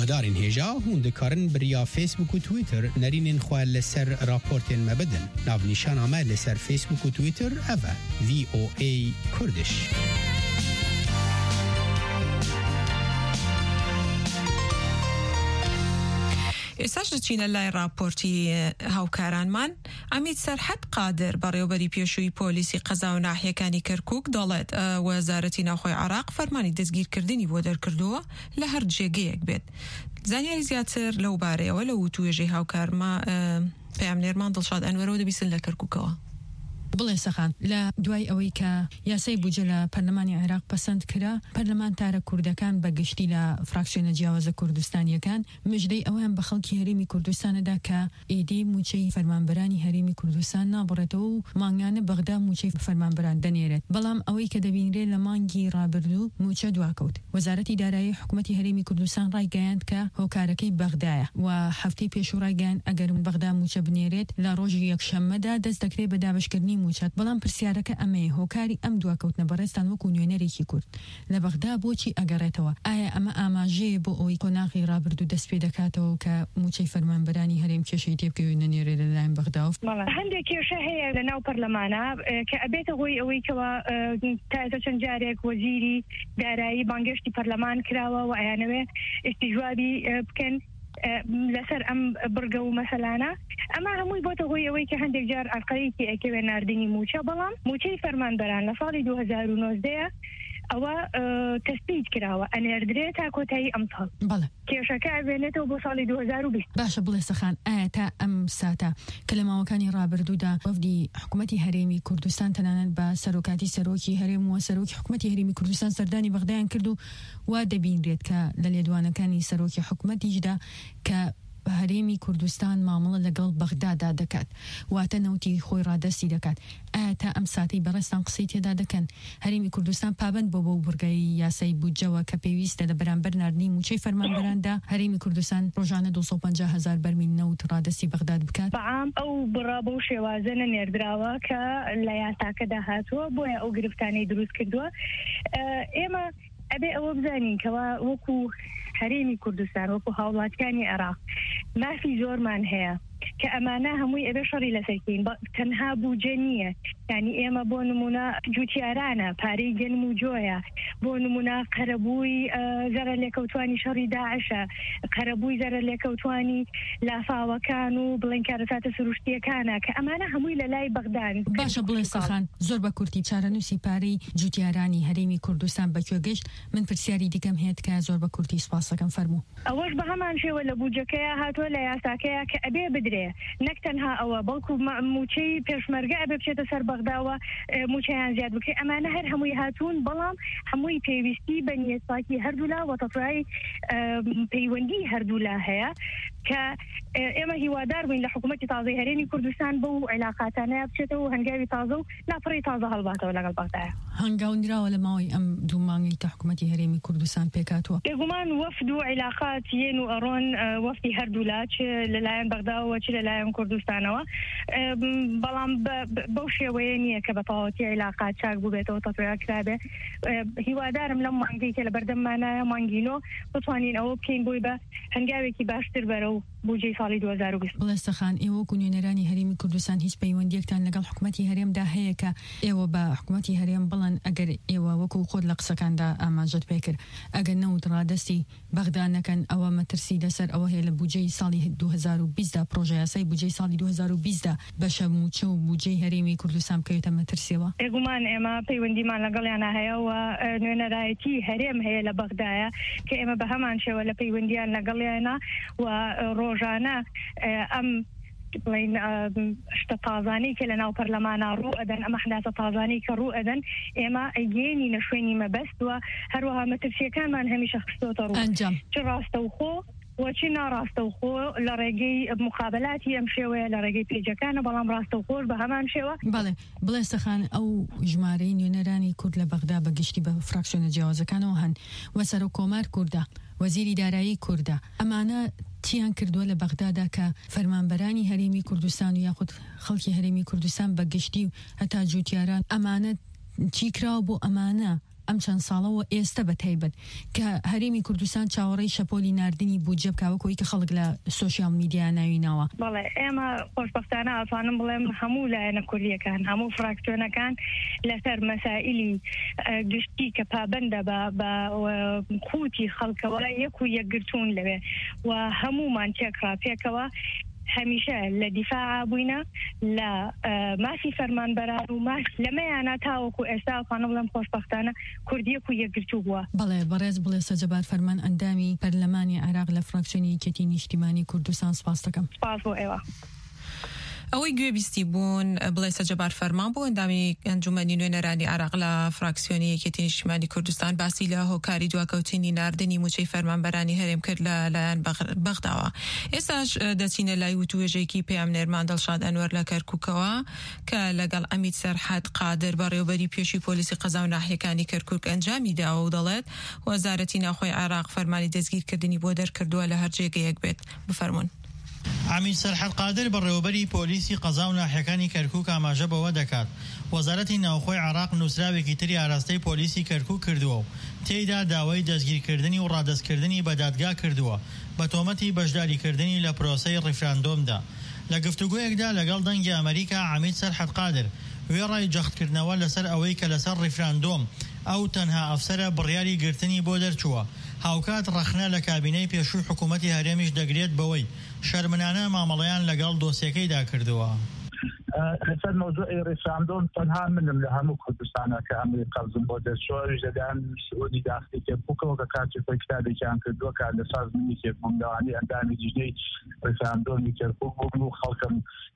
هدارین هجا هوندکارن بریا فیسبوک و تویتر نرینین خواه لسر راپورتین مبدن ناو نیشان آمه لسر فیسبوک و تویتر اوه VOA کردش. ئێستاش دەچینە لای راپۆرتی هاوکارانمان. ئەمید سەرحەد قادر بەڕێوەبەری پێشووی پۆلیسی قەزا و ناحیەکانی کەرکووک دەڵێت وەزارەتی ناوخۆی عێراق فەرمانی دەستگیرکردنی بۆ دەرکردووە لە هەر جێگەیەک بێت. زانیاری زیاتر لەو بارەیەوە لە وتوێژەی هاوکارما پەیامنێرمان دڵشاد ئەنوەرەوە دەبیستن لە کەرکووکەوە. بڵێ سەخان لە دوای ئەوەی کە یاسای بودجە لە پەرلەمانی عێراق پەسەند کرا پەرلەمانتارە کوردەکان بەگشتی لە فراکسیۆنە جیاوازە کوردستانیەکان مژدەی ئەویان بە خەڵکی هەرێمی کوردستانەدا کە ئیدی موچەی فەرمانبەرانی هەرێمی کوردستان نابڕێتەوە و مانگانە بەغدا موچەی فەرمانبەران دەنێرێت. بەڵام ئەوەی کە دەبینرێت لە مانگی ڕابردوو موچە دواکەوت. وەزارەتی دارایی حکوومەتی هەرێمی کوردستان ڕایگەیاند کە هۆکارەکەی بەغدایە و هەفتەی پێشوو ڕایگەیاند ئەگەر بەغدا موچە بنێرێت لە ڕۆژی یەکشەممەدا دەست دەکرێت بە دابەشکردنی موچەت. بەڵام پرسیارەکە ئەمەیە هۆکاری ئەم دواکەوتنە بەڕێستان وەکو نوێنەرێکی کورد لە بەغدا بۆچی ئەگەڕێتەوە؟ ئایا ئەمە ئاماژەیە بۆ ئەوەی کۆناغی ڕابردوو دەست پێ دەکاتەوە کە موچەی فەرمانبەرانی هەرێم کێشەی تێبکەوێت نەنێرێ لەلایەن بەغداوە؟ هەندێک کێشە هەیە لە ناو پەرلەمانە کە ئەبێتە هۆی ئەوەی کەوە تازە چەند جارێک وەزیری دارایی بانگشتی پەرلەمان کراوە و ئەیانەوێ ئیستیجوابی بکەن لەسەر ئەم بڕگە و مەسەلانە. ئەمە هەمووی بۆتە هۆی ئەوەی کە هەندێک جار ئەرقەیەکی ئەکەوێ ناردنی موچە. بەڵام موچەی فەرمانبەران لە ساڵی 2019 ئەوە تەسبیت کراوە ئەنێردرێت تا کۆتایی ئەم ساڵ. کێشەکە ئەبێنێتەوە بۆ ساڵی 2020. باشە بڵێ سەخان ئایا تا ئەم ساتە کە لە ماوەکانی ڕابردوودا وەفدی حکوومەتی هەرێمی کوردستان تەنانەت بە سەرۆکاتی سەرۆکی هەرێم و سەرۆکی حکوومەتی هەرێمی کوردستان سەردانی بەغدایان کرد و وا دەبینرێت کە لە لێدوانەکانی سەرۆکی حکوومەتیشدا کە هەرێمی کوردستان مامەڵە لەگەڵ بەغدادا دەکات واتە نەوتی خۆی ڕادەستی دەکات. ئایا تا ئەم ساتەی بەڕێستان قسەی تێدا دەکەن هەرێمی کوردستان پابند بۆ بورگای یاسای بودجەوە کە پێویستە لە بەرامبەر ناردنی موچەی فەرمانبەراندا هەرێمی کوردستان ڕۆژانە 250,000 بەرمیل نەوت ڕادەستی بەغداد بکات؟ بەعام ئەو بڕا بەو شێوازە نەنێردراوە کە لە یاساکەدا هاتووە بۆیە ئەو گرفتانەی دروست کردووە. ئێمە ئەبێ ئەوە بزانین کەوا وەکو هەرێمی کوردستان وەکو هاوڵاتیانی عێراق مافی زۆرمان هەیە کە ئەمانە هەمووی ئەبێ شەڕی لەسەرکەین تەنها بوجە نییە. یعنی ئێمە بۆ نمونە جوتیارانە پارەی گەنم و جۆیە، بۆ نمونە قەرەبووی زەرە لێکەوتوانی شەڕی داعشە، قەرەبووی زەرە لێکەوتوانی لافاوەکان و بڵێنکارە سروشتیەکانە کە ئەمانە هەمووی لە لای بەغدان. باشە بڵێ سەخان زۆر بە کورتی چارەنووسی پارەی جوتیارانی هەرێمی کوردستان بەکوێ گەشت. من پرسیاری دیکەم هێت کە زۆر بە کورتی سپاسەکەم فەرموو. ئەوەش بە هەمان شێوە لە بوجەکەیە هاتووە لە یاساکەیە کە ئەبێ بدرێ نەک تەنها ئەوە بەڵکو موچەی پێشمەرگە ئەبێ بچێتە سەر بەغداوە موچەیان زیاد بکەی. ئەمانە هەر هەمووی هاتوون بەڵام هەمووی پێویستی بە نیەتپاکی هەردوولا و تەتڕای پەیوەندی هەردوولا هەیە کە ئێمە هیوادار بووین لە حکوومەتی تازەی هەرێمی کوردستان بۆ علاقاتانەیە بچێتەوە و هەنگاوی تازە و لاپەڕی تازە هەڵباتەوە لەگەڵ بەغدایە. هەنگاونراوە لە ماوەی ئەم دوو مانگی تا حکوومەتی هەرێمی کوردستان پێکاتوە. بێگومان وەفد و علاقات یەن و ئەڕۆن وەفدی هەردوولا چ لەلایەن بەغداوە چ لەلایەن کوردستانەوە، بەڵام بەو شێوەیە نییە کە بە تەواوەتی علاقات چاک بوو بێتەوە تەتڕیا کرابێ. هیوادارم لەم مانگی کە لە بەردەممانایە مانگینۆ بتوانین ئەوە بکەین بۆی بە هەنگاوێکی باشتر بەرە و بودجەی ساڵی 2020. بڵێ سەخان ئێوە وەکو نوێنەرانی هەرێمی کوردستان هیچ پەیوەندیەکتان لەگەڵ حکوومەتی هەرێمدا هەیە کە ئێوە بە حکوومەتی هەرێم بڵن ئەگەر ئێوە وەکو خۆت لە قسەکاندا ئاماژەت پێکرد ئەگەر نەوت ڕادەستی بەغدا نەکەن ئەوە مەترسی لەسەر ئەوە هەیە لە بودجەی ساڵی 2020دا پرۆژە یاسای بودجەی ساڵی 2020دا بەشە موچە و بودجەی هەرێمی کوردستان بکەوێتە مەترسیەوە؟ بێگومان ئێمە پەیوەندیمان لەگەڵیانە هەیە و نوێنەرایەتی هەرێم هەیە لە بەغدایە کە ئێمە بە هەمان شێوە لە پەیوەندیان لەگەڵیانە و ڕۆژانە ئەم بڵین شتە تازانەی کە لە ناو پەرلەمانە ڕوو ئەدەن ئەمە حداتە تازانەی کە ڕوو ئەدەن ئێمە ئەگەێنی نەشوێنی مەبەست و هەروەها مەترسیەکانمان هەمیشە خستۆتە ڕوو چ ڕاستەوخۆ وەچی ناڕاستەوخۆ لە ڕێگەی مقابلاتی ئەم شێوەیە لە ڕێگەی پێجەکانە، بەڵام ڕاستەوخۆش بە هەمان شێوە. بڵێ سەخان ئەو ژمارەی نوێنەرانی کورد لە بەغدا بەگشتی بە فراکسیۆنە جیاوازەکانەوە هەن و سەرۆکۆمار کوردە وەزیری دارایی کوردە ئەمانە چیان کردووە لە بەغدادا کە فەرمانبەرانی هەرێمی کوردستان و یاخود خەڵکی هەرێمی کوردستان بەگشتی و هەتا جوتیاران ئەمانە چی کراوە بۆ ئەمانە ئەم چەند ساڵەوە ئێستا بە تایبەت کە هەرێمی کوردستان چاوەڕێی شەپۆلی ناردنی بوجە بکاوەکەوەی کە خەڵک لە سوشیال میدیا ناوینەوە. بەڵێ ئێمە خۆشبەختانە ئەتوانم بڵێم هەموو لایەنە کوردیەکان هەموو فراکسیۆنەکان لەسەر مەسائلی گشتی کە پابەندە بە قوتی خەڵکەوە یەک و یەکگرتوون لەوێ و هەمومان تێکرا پێکەوە هەمیشە لە دیفاع بووینە لە مافی فەرمانبەران و ماف لەمەیانە تاوەکو ئێستا ئەتوانم بڵێم خۆشبەختانە کوردیەک و یەکگرتوو بووە. بەڵێ بەڕێز بڵێ سەجەبار فەرمان ئەندامی پەرلەمانی عێراق لە فراکسیۆنی یەکێتی نیشتیمانی کوردستان سپاس دەکەم. سپاس بۆ ئێوە. ئەوەی گوێبیستی بوون بڵێ سەجەبار فەرمان بۆ ئەندامی ئەنجومەنی نوێنەرانی عێراق لە فراکسیۆنی یەکێتی نیشتیمانی کوردستان باسی لە هۆکاری دواکەوتنی ناردنی موچەی فەرمانبەرانی هەرێم کرد لەلایەن بەغداوە. ئێستاش دەچینە لای وتوێژێکی پێامنێرمان دڵشاد ئەنوەر لە کەرکووکەوە کە لەگەڵ ئەمید سەرحەد قادر بەڕێوەبەری پێشووی پۆلیسی قەزا و ناحیەکانی کەرکووک ئەنجامی داوە و دەڵێت وەزارەتی ناوخۆی عێراق فەرمانی دەستگیرکردنی بۆ دەرکردووە لە هەر جێگەیەک بێت. بفەرمونون. ئەمید سەرحەد قادر بەڕێوەبەری پۆلیسی قەزا و ناحیەکانی کەرکووک ئاماژە بەوە دەکات وەزارەتی ناوخۆی عێراق نووسراوێکی تری ئاراستەی پۆلیسی کەرکووک کردووە و تێیدا داوای دەستگیرکردنی و ڕادەستکردنی بە دادگا کردووە بە تۆمەتی بەشداریکردنی لە پرۆسەی ڕیفراندۆمدا. لە گفتوگویەکدا لەگەڵ دەنگی ئەمریکا ئەمید سەرحەد قادر وێڕای جەختکردنەوە لەسەر ئەوەی کە لەسەر ڕیفراندۆم ئەو تەنها ئەفسەرە بڕیاری گرتنی بۆ دەرچووە هاوکات ڕەخنە لە کابینەی پێشووی حکوومەتی هەرێمیش دەگرێت بەوەی شەرمنانە مامەڵەیان لەگەڵ دۆسیەکەیدا کردووە. لەسەر مۆزوعی ڕیفراندۆم تەنها منم لە هەموو کوردستانە کە ئەمری قەرزم بۆ دەرچووە دەدان سعودی داخلی کەرکووکەوە کە کاتی خۆی کتابێکیان کردووە کە لە سازمانێکی بوومداوانی ئەندامی دیژنەی ڕیفراندۆمی کەرکووک بوون و خەڵکم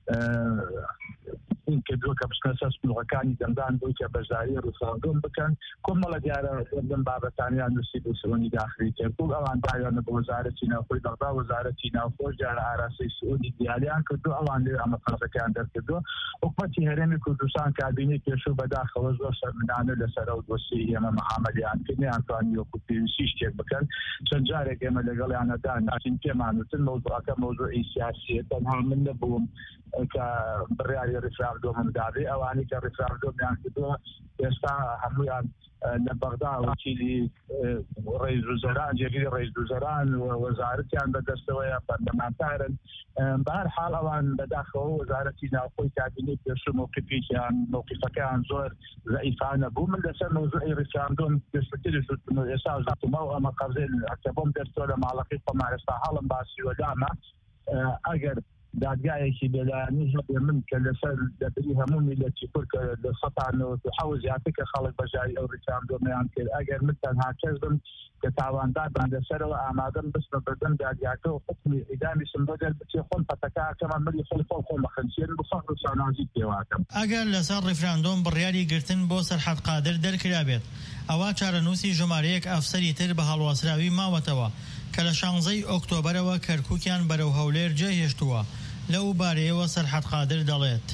این کردووە کە بچنە سەر سنووڕەکانی دەمدان بووی کە بەشداری ڕیفراندۆم بکەن کۆمەڵە دیارە لەم بابەتانیان نووسی بۆ سعودی داخلی کەرکووک ئەوان داویانە بە وەزارەتی ناوخۆی بەغدا وەزارەتی ناوخۆش دیارە ئاراستەی سعودی دیاریان کردووە ئەوان لێ ئەمە قەرزەکەیان دەرکردووە. حکوومەتی هەرێمی کوردستان کابینەی پێشوو بەداخەوە زۆر شەرمنانە لەسەر ئەو دۆسیەی ئێمە مەعامەلیان کردنیان ئەتوانی وەکو پێویستی شتێک بکەن چەند جارێک ئێمە لەگەڵیانەدا ناچین پێمان وتن مەوزوعەکە مەوزوعی سیاسیە تەنها من نەبووم کە بڕیاری ڕیفراندۆمم دابێ ئەوانی کە ڕیفراندۆمیان کردووە ئێستا هەموویان لە بەغدا وەکیلی ڕئیس وزەران جێگیری ڕئیس وزەران وەزارەتیان بەدەستەوەیە پەرلەمانتارن بە هەر حاڵ ئەوان بەداخەوە وەزارەتی ناوخۆی کابینەی پێشوو موقفەکەیان زۆر ضعیفانە بوو. من لەسەر مەوزوعی ڕیفراندۆم پێشتری ئێستا زاتمە و ئەمە قەرزێن ئەکتەبۆم دەرچووە لە ماڵەکەی خۆمان ئێستا هەڵم باسیوە دامە ئەگەر دادگایەکی بێلایانی هەبێ من کە لەسەر دەبری هەموو میلەتی کورد کە لە 1970 زیاتر کە خەڵک بەژاری ئەو ڕیفراندۆمیان کرد ئەگەر من تەنها کەس بم کە تاواندار بم لەسەرەوە ئامادەم بستمە بەردەم دادگاکە و حکمی ئیدامیشم بۆ دەربچێ خۆم پەتەکەکەمان ملی خۆم خەنسیێن بخەڵک و سانازی پێواکەم. ئەگەر لەسەر ڕیفراندۆم بڕیاری گرتن بۆ سەرحەد قادر دەرکرا بێت ئەوە چارەنووسی ژمارەیەک ئەفسەری تر بە هەڵواسراوی ماوەتەوە کە لە 16 ئۆکتۆبەرەوە کەرکووکیان بەرەو هەولێر جێهێشتووە. لەو بارەیەوە سەرحەد قادر دەڵێت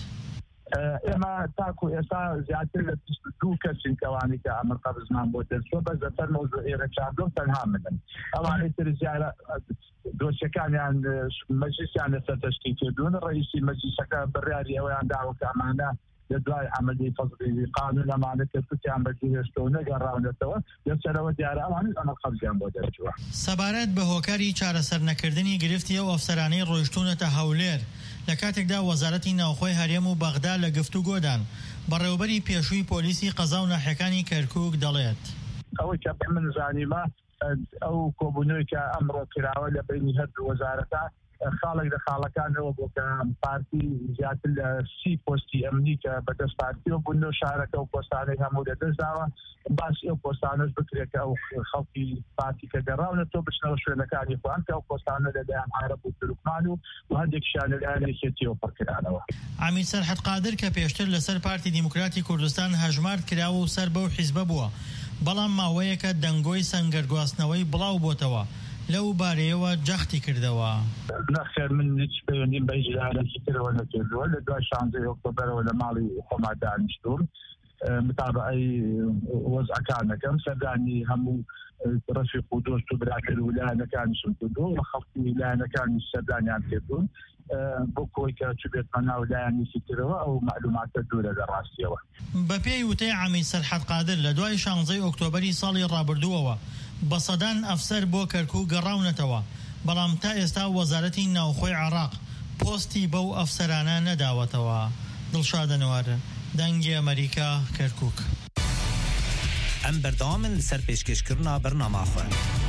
ئێمە تاکو ئێستا زیاتر لە 22 کەسین کەوانی کە ئەمر قەبزمان بۆ دەرچووە بەس لەسەر مەوزوعی ڕیفراندۆم تەنها منن ئەوانەی تر زیارە دۆسیەکانیان مەجلیسیان لەسەر تەشکیل کردوون ڕئیسی مەجلیسەکە بڕیاری ئەوەیان داوە کە ئەمانە لە دوای عملی فەزلی قانون ئەمانە کەرکووکیان بەجێهێشتەوە نەگەڕاونەتەوە لەسەرەوە دیارە ئەوانش ئەمە قەبزیان بۆ دەرچووە. سەبارەت بە هۆکاری چارەسەر نەکردنی گرفتی ئەو ئەفسەرانەی ڕۆیشتوونەتە هەولێر لە کاتێکدا وەزارەتی ناوخۆی هەرێم و بەغدا لە گفتوگۆدان بەڕێوەبەری پێشووی پۆلیسی قەزا و ناحیەکانی کەرکووک دەڵێت ئەوەی کە من زانیمە ئەو کۆبوونەوەی کە ئەمڕۆ کراوە لە بینی هەردوو وەزارەتە خاڵێک لە خاڵەکانەوە بۆ کە پارتی زیاتر لە 30 پۆستی ئەمنی کە بەدەست پارتیەوە بوون و شارەکە و پۆستانەی هەموو لەدەستداوە باسی ئەو پۆستانەش بکرێت کە ئەو خەڵکی پارتی کە گەڕاونەتەوە بچنەوە شوێنەکانی خۆیان کە ئەو پۆستانە لەلایەن عەرەب و تورکمان و هەندێکیشیان لەلایەن یەکێتیەوە پڕکرانەوە. ئەمید سەرحەد قادر کە پێشتر لەسەر پارتی دیموکراتی کوردستان هەژمارد کراوە و سەر بەو حیزبە بووە بەڵام ماوەیەکە دەنگۆی سەنگەرگواستنەوەی بڵاو بۆتەوە لەو بارەیەوە جەختی کردەوە. نەخێر من هیچ پەیوەندیم بە ئیجرارێکی ترەوە نەکردووە لە دوای 16 ئۆکتۆبەرەوە لە ماڵی خۆما دانیشتوم متابعي وضع كان كم سرداني هم رفيق ودوست براكر ولا كان سنتو وخفت ولا كان سرداني عم تكون بوكوي كتبت قناه ولا يعني ستروا او معلومات الدوله الراسيه بەپێی وتەی عەمی سەرحەد قادر لە دوای 16 ئۆکتۆبەری ساڵی ڕابردووەوە بەسەدان ئەفسەر بۆ کەرکووک گەڕاونەتەوە بەڵام تا ئێستا وەزارەتی ناوخۆی عێراق پۆستی بەو ئەفسەرانە نەداوەتەوە. دڵشاد نوارە، دەنگی ئەمریکا، کەرکووک. ئەم بەردەوامن لەسەر پێشکەشکردنا بەرنامەخۆ.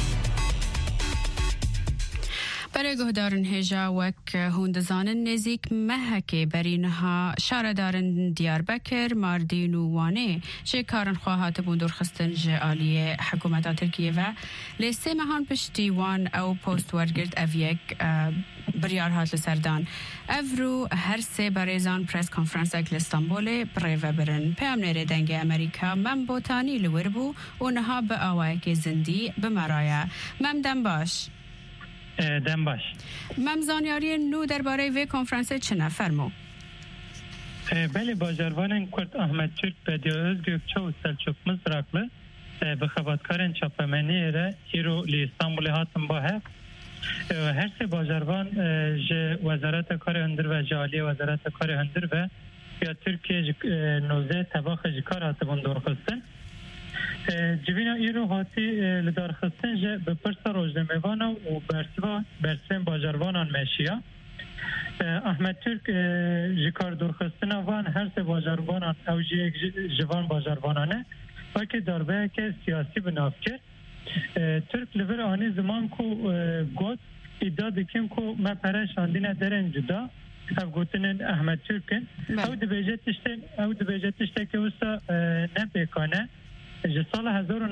برای گهدارن هجا وک هندزان نزیک مهک برینها شاردارن دیاربکر ماردین و وانه چه کارن خواهات بون درخستن جالیه حکومت ترکیه و لیسته مهان پشتی وان او پوست ورگرد او یک بریار هات لسردان افرو هر سه بریزان پریس کنفرانس اکل استانبول بریو برن پیام نره دنگ امریکا من بوتانی لوربو و نها به آوه که زندی بمرایا ممدن باش دم باش. ممزانیاری نو درباره وی کنفرانس چه فرمو؟ بله باجروان کرد احمد ترک بدیاز گوکچه و سلچوک مزرقله به خباتکارن چاپمنی را ایرو لی استانبول هاتم با هفت هر سه باجروان وزارت کار هندر و جالی وزارت کار هندر و یا ترکیه نوزه تباخ جکار هاتبون دورخستن جبینا ایرو هاتی لدار خستن جه به پرسا روزنمه‌وان و برسن باجروانان مشیا احمد ترک جکار دور خستن وان هر سه باجروانان او جوان باجروانانه و که داربه که سیاسی بناف کرد ترک لور آنی زمان کو گوت ادعا دکیم کو ما پرشاندین درن جدا او گوتن احمد ترکن او دبیجه تشته که وسا نبیکانه سال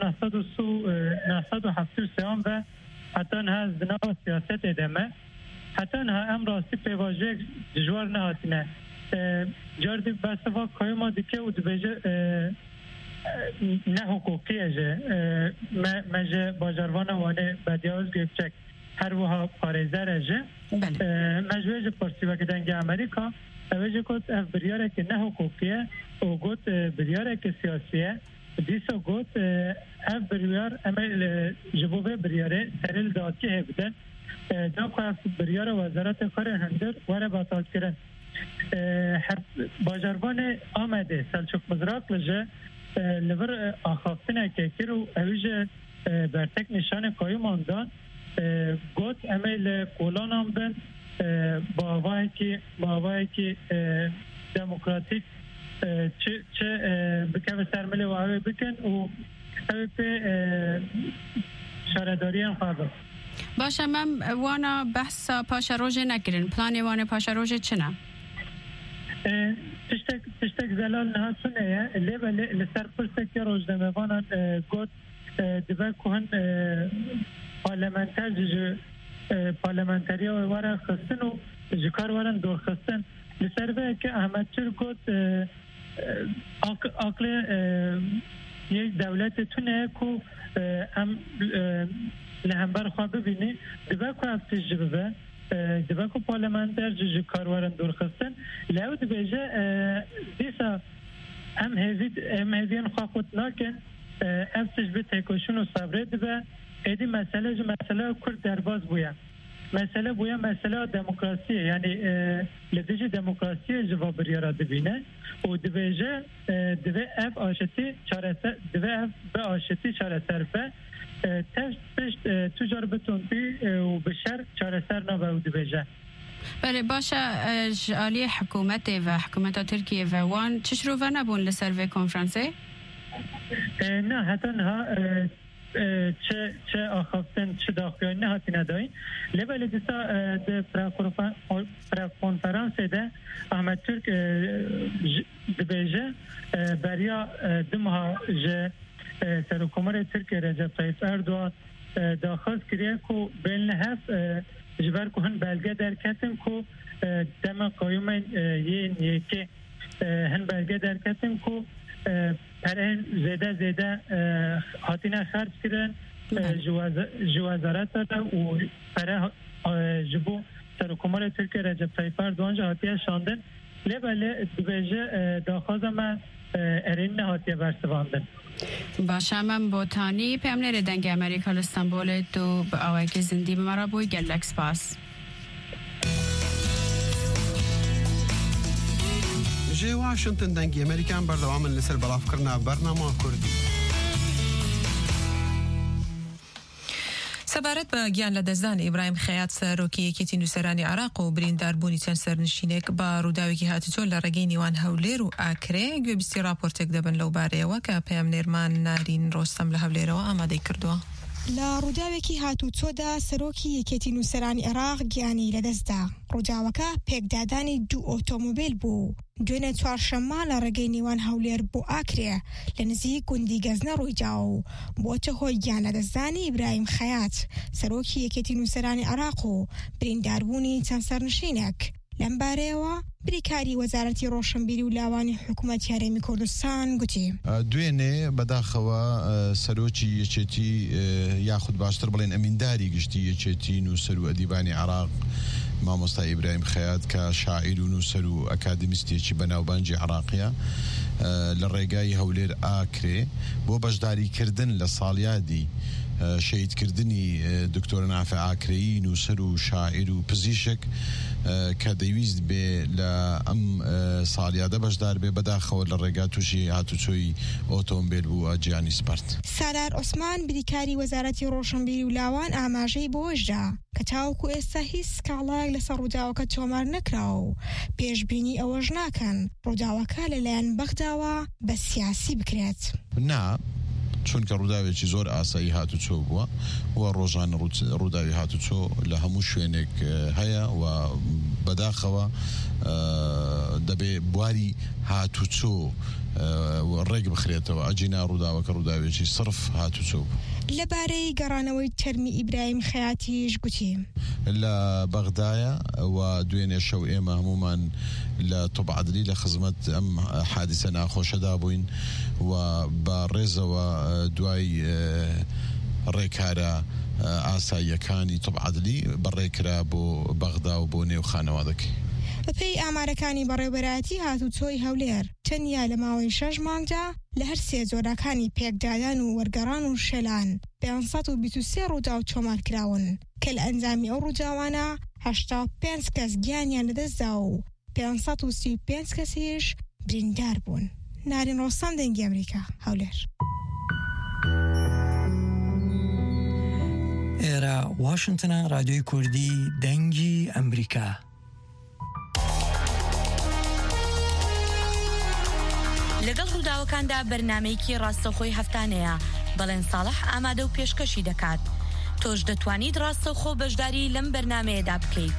1973 و حتی نه زنا سیاست ادامه حتی نه امراستی پیواژه جوار نهاتینه جاردی بسوا کایما دیگه و دبیجه نه حقوقیه جه مجه باجروان وانه بدیاز گفچک هر وها پارزه جه مجوه پرسی و که دنگ امریکا اوجه کت اف بریاره که نه حقوقیه و گوت بریاره که سیاسیه دیسا گوت اف بریار امل جبوه بریاره سرل داتی هبدن دا که بریار وزارت کار هندر وره باطال کرن باجروان آمده سلچوک مزراق لجه لور آخافتنه که کرو اویجه برتک نشان کایی ماندان گوت امل قولان هم بند با آوایی که دموکراتیک چه بکه سرمله و اوی بکن و اوی به شارداری هم خواه باشه من وانا بحث پاش روژه نگیرین پلانی وانا پاش روژه چنه؟ تشتک زلال نهاتونه لسر پرسک روزنامه وانان گوت دبا کهن پارلمانتری واره خستن و جکار وارن دور خستن لسر به که احمد چر گوت عقل یک دولت تونه که لهمبر خواه ببینی دبا که افتش جبه دبا که پارلمانتر جکار وارن دور خستن لعو دبیجه دیسا هم هزین خواه خود ناکن افتش به تکوشون و صبره دبا ایدی مسئله کرد درباز بویا مسئله دموکراسیه یعنی لدیجه دموکراسیه جواب بریارا دبینه و دبیجه دوی اف آشتی چاره سر به پشت تجار بتونتی و بشر چاره سر نابه و دبیجه بله باشه جالی حکومت و حکومت ترکیه و وان چش رو و نبون لسر و کنفرانسه؟ نه حتی نه چه آخافتن چه داخلی نه هاتی نداین لباله دیسا ده پرکنفرانس ده احمد ترک دبیجه بریا دمها جه سرکومر ترکیه رجب طیب اردوان داخل کریه که بین هف جبر که هن بلگه در کتن که دم قایوم یکی هن بلگه در کتن که پرهن زیده هاتینا خرج کردن جوازارت دارن و پره جبو سرکومار ترکیه رجب طیب اردوان هاتیه شاندن لباله دبیجه داخوازم ئەرین نەهاتیە بەرسەواندن. باشە ئەمەم بۆتانی پێم لێرە دەنگی ئەمریکا لە ئەستەمبۆلێت و بە ئەوەیەکی زیندی بمەڕە بووی گەلەک سپاس. جێ واشنتن دەنگی ئەمریکان بەردەوامن لەسەر بەڵافکردنا بەرنامە کوردی. سەبارەت بە گیان لە دەستدانی ئیبراهیم خەیات سەرۆکی یەکێتی نووسەرانی عێراق و برینداربوونی چەند سەرنشینێک بە ڕووداوێکی هاتوچۆ لە ڕێگەی نیوان هەولێر و ئاکرێ گوێبیستی راپۆرتێک دەبن لەو بارەیەوە کە پەیامنێرمان نارین ڕۆستەم لە هەولێرەوە ئامادەی کردووە. لە ڕووداوێکی هاتوچۆدا سەرۆکی یەکێتی نووسەرانی عێراق گیانی لەدەستدا. ڕووداوەکە پێکدادانی 2 ئۆتۆمۆبیل بوو. دوێنێ چوارشەممە لە ڕێگەی نیوان هەولێر بۆ ئاکرێ لە نزیک گوندی گەزنە ڕوویدا و بۆچە هۆی گیان لەدەستدانی ئیبراهیم خەیات سەرۆکی یەکێتی نووسەرانی عێراق و برینداربوونی چەند سەرنشینێک. لەم بارەیەوە بریکاری وەزارەتی ڕۆشنبیری و لاوانی حکوومەتی هەرێمی کوردستان گوتی دوێنێ بەداخەوە سەرۆکی یەکێتی یاخود باشتر بڵێن ئەمینداری گشتی یەکێتی نووسەر و ئەدیبانی عێراق مامۆستا ئیبراهیم خەیات کە شاعیر و نووسەر و ئەکادمیستێکی بەناوبانجی عێراقیە لە ڕێگای هەولێر ئاکرێ بۆ بەشداریکردن لە ساڵیادی شەیدکردنی دکتۆر نافع ئاکرەیی نووسەر و شاعیر و پزیشک کە دەیویست بێ لە ئەم ساڵیادە بەشدار بێ بەداخەوە لە ڕێگا تووشی هاتوچۆی ئۆتۆمبیل بوو گیانی سپارت. سالار عوسمان بریکاری وەزارەتی ڕۆشنبیری و لاوان ئاماژەی بۆشدا کە تاوەکو ئێستا هیچ سکاڵایەک لەسەر ڕووداوەکە تۆمار نەکراوە و پێشبینی ئەوەش ناکەن ڕووداوەکە لەلایەن بەغداوە بە سیاسی بکرێت. نا چونکە ڕووداوێکی زۆر ئاسایی هاتوچۆ بووە و ڕۆژان ڕووداوی هاتوچۆ لە هەموو شوێنێک هەیە و بەداخەوە دەبێ بواری هاتوچۆ ڕێک بخرێتەوە ئەجینا ڕووداوەکە ڕووداوێکی صرف هاتوچۆ بوو. لەبارەی گەڕانەوەی تەرمی ئیبراهیم خەیاتیش گوتی لە بەغدایە و دوێنێ شەو ئێمە هەمومان لە تۆبعەدلی لە خزمەت ئەم حادیسە ناخۆشەدا بووین و بە ڕێزەوە دوای ڕێکارە ئاساییەکانی تۆبعەدلی بەڕێکرا بۆ بەغدا و بۆ نێو خانەوادەکەی. بەپێی ئامارەکانی بەڕێوەبەراتی هاتوچۆی هەولێر تەنیا لە ماوەی 6 مانگدا لە هەر سێ جۆرەکانی پێکدادان و وەرگەڕان و شێلان 523 ڕووداو تۆمار کراون کە لە ئەنجامی ئەو ڕووداوانە 85 کەس گیانیان لەدەستدا و 535 کەسیش بریندار بوون. نارین ڕۆستەم دەنگی ئەمریکا هەولێر. ئێرە واشنتنە رادیۆی کوردی دەنگی ئەمریکا. لەگەڵ ڕووداوەکاندا بەرنامەیەکی ڕاستەوخۆی هەفتانەیە بەڵێن ساڵح ئامادە و پێشکەشی دەکات. تۆش دەتوانیت ڕاستەوخۆ بەشداری لەم بەرنامەیەدا بکەیت.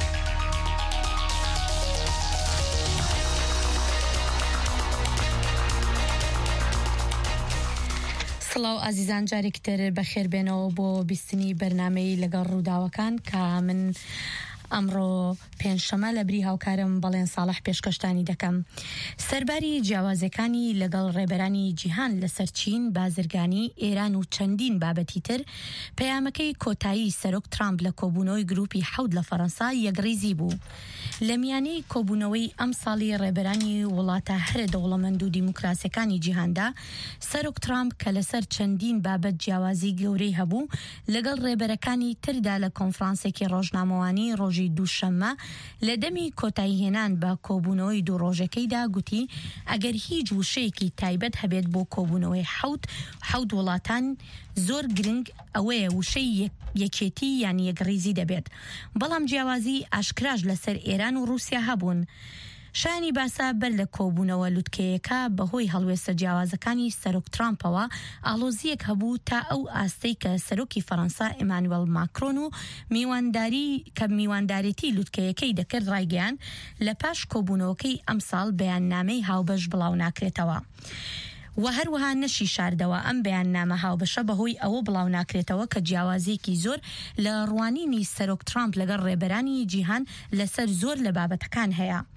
سڵاو ئازیزان جارێکتر بەخێربێنەوە بۆ بیستنی بەرنامەی لەگەڵ ڕووداوەکان کە من ئەمڕۆ پێنجشەمە لە بری هاوکارم بەڵێن ساڵح پێشکەشتانی دەکەم. سەرباری جیاوازەکانی لەگەڵ ڕێبەرانی جیهان لەسەر چین، بازرگانی، ئێران و چەندین بابەتی تر پەیامەکەی کۆتایی سەرۆک ترامپ لە کۆبوونەوەی گروپی 7 لە فەڕەنسا یەکڕیزی بوو. لە میانەی کۆبوونەوەی ئەم ساڵی ڕێبەرانی وڵاتە هەرە دەوڵەمەند و دیموکراسیەکانی جیهاندا سەرۆک ترامپ کە لەسەر چەندین بابەت جیاوازی گەورەی هەبوو لەگەڵ ڕێبەرەکانی تردا لە کۆنفرانسێکی ڕۆژنامەوانی ڕۆژی دووشەممە لە دەمی کۆتاییهێنان بە کۆبوونەوەی دوو ڕۆژەکەیدا گوتی ئەگەر هیچ وشەیەکی تایبەت هەبێت بۆ کۆبوونەوەی حەوت وڵاتان زۆر گرنگ ئەوەیە وشەی یەکێتی یان یەکڕیزی دەبێت. بەڵام جیاوازی ئاشکراش لەسەر ئێران و رووسیا هەبوون. شایانی باسا بەر لە کۆبوونەوە لوتکەیەکە بەهۆی هەڵوێستە جیاوازەکانی سەرۆک ترامپەوە ئاڵۆزیەک هەبوو تا ئەو ئاستەی کە سەرۆکی فەڕەنسا ئێمانوێل ماکرۆن و میوانداریتی لوتکەیەکەی دەکرد ڕایگەیان لە پاش کۆبوونەوەکەی ئەمساڵ بەیاننامەی هاوبەش بڵاو ناکرێتەوە. و هەروەها نەشی شاردەوە ئەم بەیاننامە هاوبەشە بەهۆی ئەوە بڵاو ناکرێتەوە کە جیاوازیەکی زۆر لە ڕوانینی سەرۆک ترامپ لەگەڵ ڕێبەرانی جیهان لەسەر زۆر لە بابەتەکان هەیە.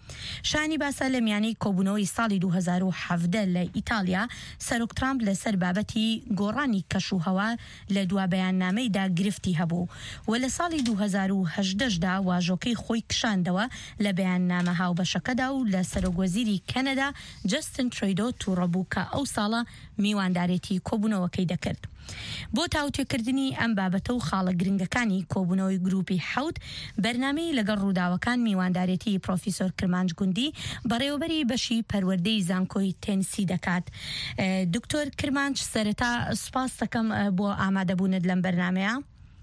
شانی باسە لە میانی کۆبوونەوەی ساڵی 2017 لە ئیتالیا سەرۆک ترامپ لەسەر بابەتی گۆڕانی کەشوهەوا لە دوا بەیاننامەیدا گرفتی هەبوو و لە ساڵی 2018دا واژۆکەی خۆی کشاندەوە لە بەیاننامە هاوبەشەکەدا و لە سەرۆکوەزیری کەنەدا جەستن ترۆیدۆ تووڕەبوو کە ئەو ساڵە میواندارێتی کۆبوونەوەکەی دەکرد. بۆ تاوتێکردنی ئەم بابەتە و خاڵە گرنگەکانی کۆبوونەوەی گروپی حەوت بەرنامەی لەگەڵ ڕووداوەکان میواندارێتی پرۆفیسۆر کرمانج گوندی بەڕێوەبەری بەشی پەروەردەی زانکۆی تێنسی دەکات. دکتۆر کرمانج سەرەتا سوپاس دەکەم بۆ ئامادەبوونت لەم بەرنامەیە.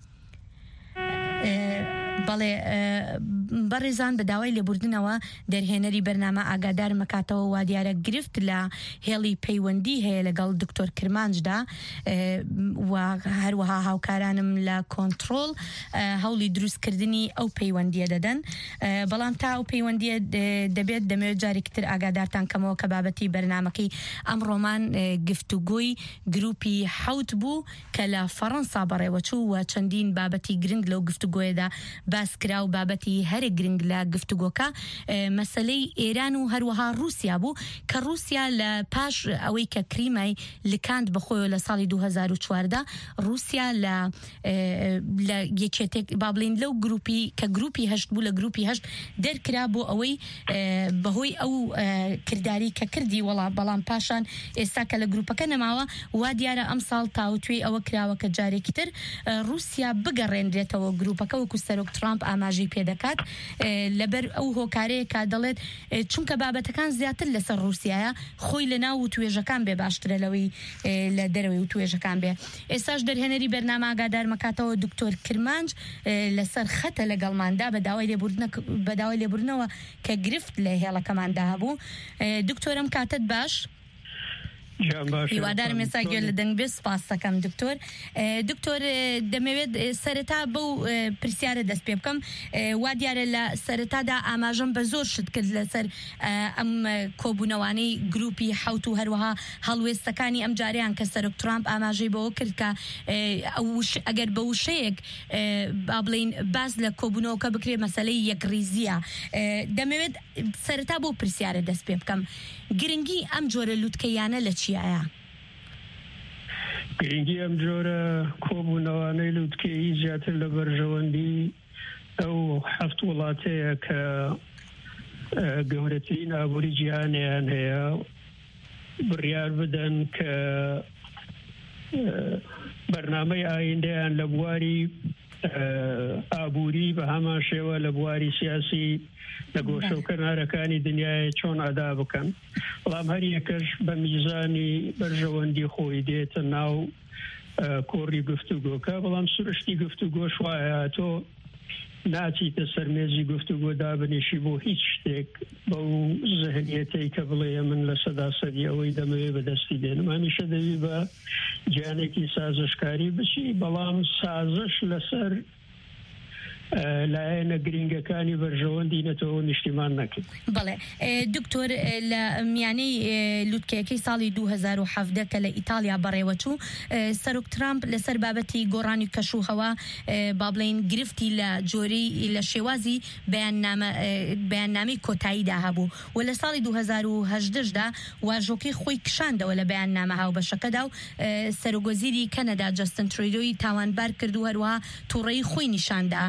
بەڵێ بەڕێزان بە داوای لێبوردنەوە دەرهێنەری بەرنامە ئاگادار مەکاتەوە وا دیارە گرفت لە هێڵی پەیوەندی هەیە لەگەڵ دکتۆر کرمانجدا و هەروەها هاوکارانم لە کۆنتڕۆڵ هەوڵی دروستکردنی ئەو پەیوەندیە دەدەن، بەڵام تا ئەو پەیوەندیە دەبێت دەمەوێت جارێکتر ئاگادارتان کەمەوە کە بابەتی بەرنامەکەی ئەمڕۆمان گفتوگۆی گروپی حەوت بوو کە لە فەڕەنسا بەڕێوەچوو و چەندین بابەتی گرنگ لەو گفتوگۆیەدا باس کرا و بابەتی هەرێک گرنگ لە گفتوگۆکە مەسەلەی ئێران و هەروەها رووسیا بوو کە رووسیا لە پاش ئەوەی کە کریمای لکاند بەخۆیەوە لە ساڵی 2014 رووسیا لە یەکێتێک با بڵین لەو گروپی کە گروپی هەشت بوو لە گروپی هەشت دەرکرا بۆ ئەوەی بەهۆی ئەو کردداری کە کردی وڵا بەڵام پاشان ئێستا کە لە گروپەکە نەماوە وا دیارە ئەم ساڵ تاوتوێ ئەوە کراوە کە جارێکی تر رووسیا بگەڕێنرێتەوە گروپەکە وەکو سەرۆک ترامپ ئاماژەی پێدەکات لەبەر ئەو هۆکارەیە کا دەڵێت چونکە بابەتەکان زیاتر لەسەر رووسایە خۆی لە ناو و توێژەکان بێ باشترە لەوەی لە دەرەوەی و توێژەکان بێ. ئێستاش دەرهێنەری بەرنامە ئاگادار مەکاتەوە دکتۆر کرمانج لەسەر خەتە لەگەڵماندا بە داوای لێبوردنەوە کە گرفت لە هێڵەکەماندا هەبوو. دکتۆرم کاتت باش؟ هیوادارم ئێستا گوێ لە دەنگ بێ. سپاس دەکەم دکتۆر. دکتۆر دەمەوێت سەرەتا بەو پرسیارە دەست پێ بکەم. وا دیارە لە سەرەتادا ئاماژەم بە زۆر شت کرد لەسەر ئەم کۆبوونەوانەی گروپی حەوت و هەروەها هەڵوێستەکانی ئەم جاریان کە سەرۆک ترامپ ئاماژەی بەوە کرد کە ئەگەر بە وشەیەک با بڵین باز لە کۆبوونەوەکە بکرێ مەسەلەی یەکریزیە. دەمەوێت سەرەتا بۆ پرسیارە دەست پێ بکەم. گرنگی ئەم جۆرە لوتکەیانە لە چیایە؟ گرنگی ئەم جۆرە کۆبوونەوانەی لوتکەیی زیاتر لە بەرژەوەندی ئەو هەفت وڵاتەیە کە گەورەترین ئابووری جیهانیان هەیە بڕیار بدەن کە بەرنامەی ئایندەیان لە بواری ئابووری بە هەمان شێوە لە بواری سیاسی لە گۆشە و کەنارەکانی دنیای چۆن ئادا بکەن. بەڵام هەر یەکەش بە میزانی بەرژەوەندی خۆی دێتە ناو کۆڕی گفتوگۆکە، بەڵام سروشتی گفتوگۆش وایە تۆ ناچیتە سەرمێزی گفتوگۆ دابنیشی بۆ هیچ شتێک بەو زەهنیەتەی کە بڵێ من لە سەدا سەدی ئەوەی دەمەوێت بەدەستی دێنم. هەمیشە دەوی بە گیانێکی سازشکاری بچی، بەڵام سازش لەسەر لایەنە گرنگەکانی بەرژەوەندی نەتەوە نیشتیمان نەکرد. بەڵێ دکتۆر لە میانەی لوتکەیەکەی ساڵی 2017 کە لە ئیتالیا بەڕێوەچوو سەرۆک ترامپ لەسەر بابەتی گۆڕانی کەشوهەوا با بڵین گرفتی لە جۆرەی لە شێوازی بەیاننامەی کۆتاییدا هەبوو و لە ساڵی 2018دا واژۆکەی خۆی کشاندەوە لە بەیاننامە هاوبەشەکەدا و سەرۆکوەزیری کەنەدا جەستن ترۆیدۆی تاوانبار کرد و هەروەها تووڕەیی خۆی نیشاندا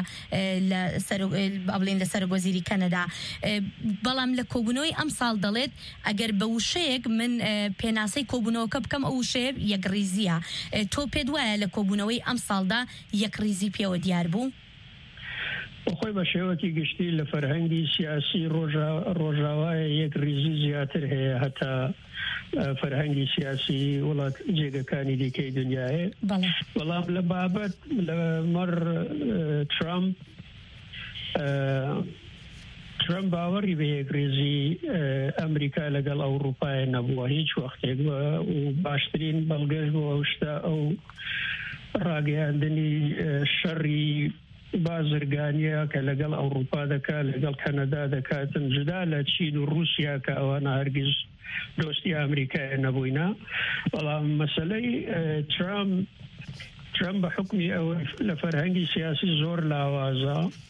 لە سەرۆکوەزیری کەنەدا. بەڵام لە کۆبوونەوەی ئەم ساڵ دەڵێت ئەگەر بە وشەیەک من پێناسەی کۆبوونەوەکە بکەم ئەو وشەیە یەکریزیە. تۆ پێت وایە لە کۆبوونەوەی ئەم ساڵدا یەکریزی پێوە دیار بوو؟ خۆی بە شێوەتی گشتی لە فەرهەنگی سیاسی ڕۆژاوایە یەکریزی زیاتر هەیە هەتا فەرهەنگی سیاسی وڵات جێگەکانی دیکەی دنیاە. بەڵام لە بابەت لەمەڕ ترامپ باوەڕی بە یەکریزی ئەمریکا لەگەڵ ئەوروپای نەبووە هیچ وەختێک و باشترین بەڵگەش بۆ ئەو شتە ئەو ڕاگەیاندنی شەڕی بازرگانیە کە لەگەڵ ئەوروپا دەکات لەگەڵ کەنەدا دەکاتن جدا لە چین و رووسیا کە ئەوانە هەرگیز دۆستی ئەمریکای نەبووینە. بەڵام مەسەلەی ترامپ بە حکمی ئەوە لە فەرهەنگی سیاسی زۆر لاوازە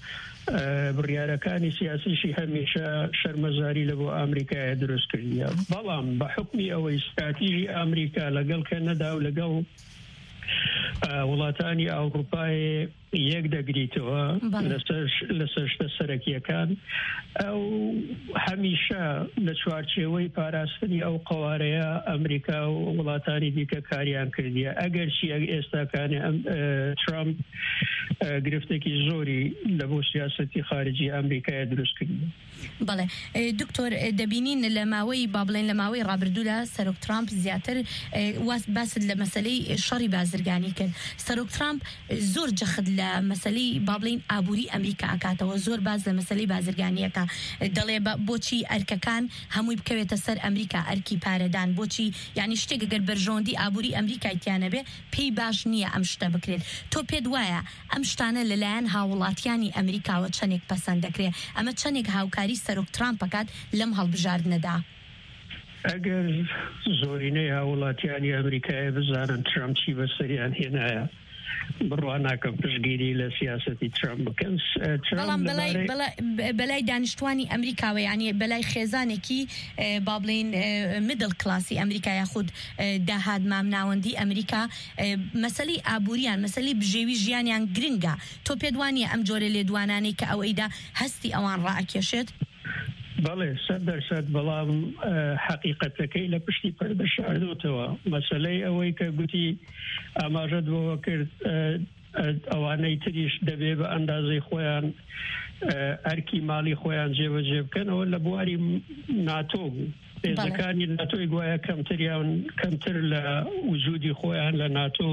بڕیارەکانی سیاسیشی هەمیشە شەرمەزاری لە بۆ ئەمریکای دروست کردیە بەڵام بە حکمی ئەوەی استراتیژی ئەمریکا لەگەڵ کەنەدا و لەگەڵ وڵاتانی ئەوروپای یەک دەگریتەوە لەسەر شتە سەرەکیەکان ئەو هەمیشە لە چوارچێوەی پاراستنی ئەو قوارەیە ئەمریکا و وڵاتانی دیکە کاریان کردیە ئەگەر چی ئێستاکانی ترامپ گرفتێکی زۆری لە بۆ سیاسەتی خارجی ئەمریکای دروست کردی. بەڵێ دکتۆر دەبینین لە ماوەی با بڵێن لە ماوەی ڕابردوودا سەرۆک ترامپ زیاتر باست لە مەسلەی شەڕی بازرگانی کرد. سەرۆک ترامپ زۆر جەخت لە مەسلەی با بڵێن ئابووری ئەمریکا ئاکاتەوە زۆر باز لە مەسلەی بازرگانیەکە دەڵێ بۆچی ئەرکەکان هەمووی بکەوێتە سەر ئەمریکا ئەرکی پارەدان بۆچی یعنی شتێک گەر بەرژۆندی ئابووری ئەمریکایتیانە بێ پێی باش نییە ئەم شتە بکرێت. تۆ پێت وایە ئەم شتانە لەلایەن هاوڵاتیانی ئەمریکاوە چەندێک پەسەند دەکرێت ئەمە چەندێک هاوکاری سەرۆک ترامپ بکات لەم هەڵبژاردنەدا؟ ئەگەر زۆرینەی هاوڵاتیانی ئەمریکای بزانن ترامپ چی بەسەریان هێنایە بڕوان ناکەم پشتگیری لە سیاسەتی ترامپ بکەن. بەڵام بەلای دانیشتوانی ئەمریکاوە یعنی بەلای خێزانێکی با بڵێن میدڵ کلاسی ئەمریکا یاخود داهات مامناوەندی ئەمریکا مەسەلەی ئابووریان مەسەلەی بژێوی ژیانیان گرنگە. تۆ پێت وانیە ئەم جۆرە لێدوانانەی کە ئەوەیدا هەستی ئەوان ڕائکێشێت؟ بەڵێ 100% بەڵام حقیقەتەکەی لە پشتی پەردە شاردوتەوە. مەسەلەی ئەوەی کە گوتی ئاماژەت بۆەوە کرد ئەوانەی تریش دەبێ بە ئەندازەی خۆیان ئەرکی ماڵی خۆیان جێبەجێ بکەنەوە لە بواری ناتۆ بوو. پێزەکانی ناتۆی گوایە کەمتر لە وجودی خۆیان لە ناتۆ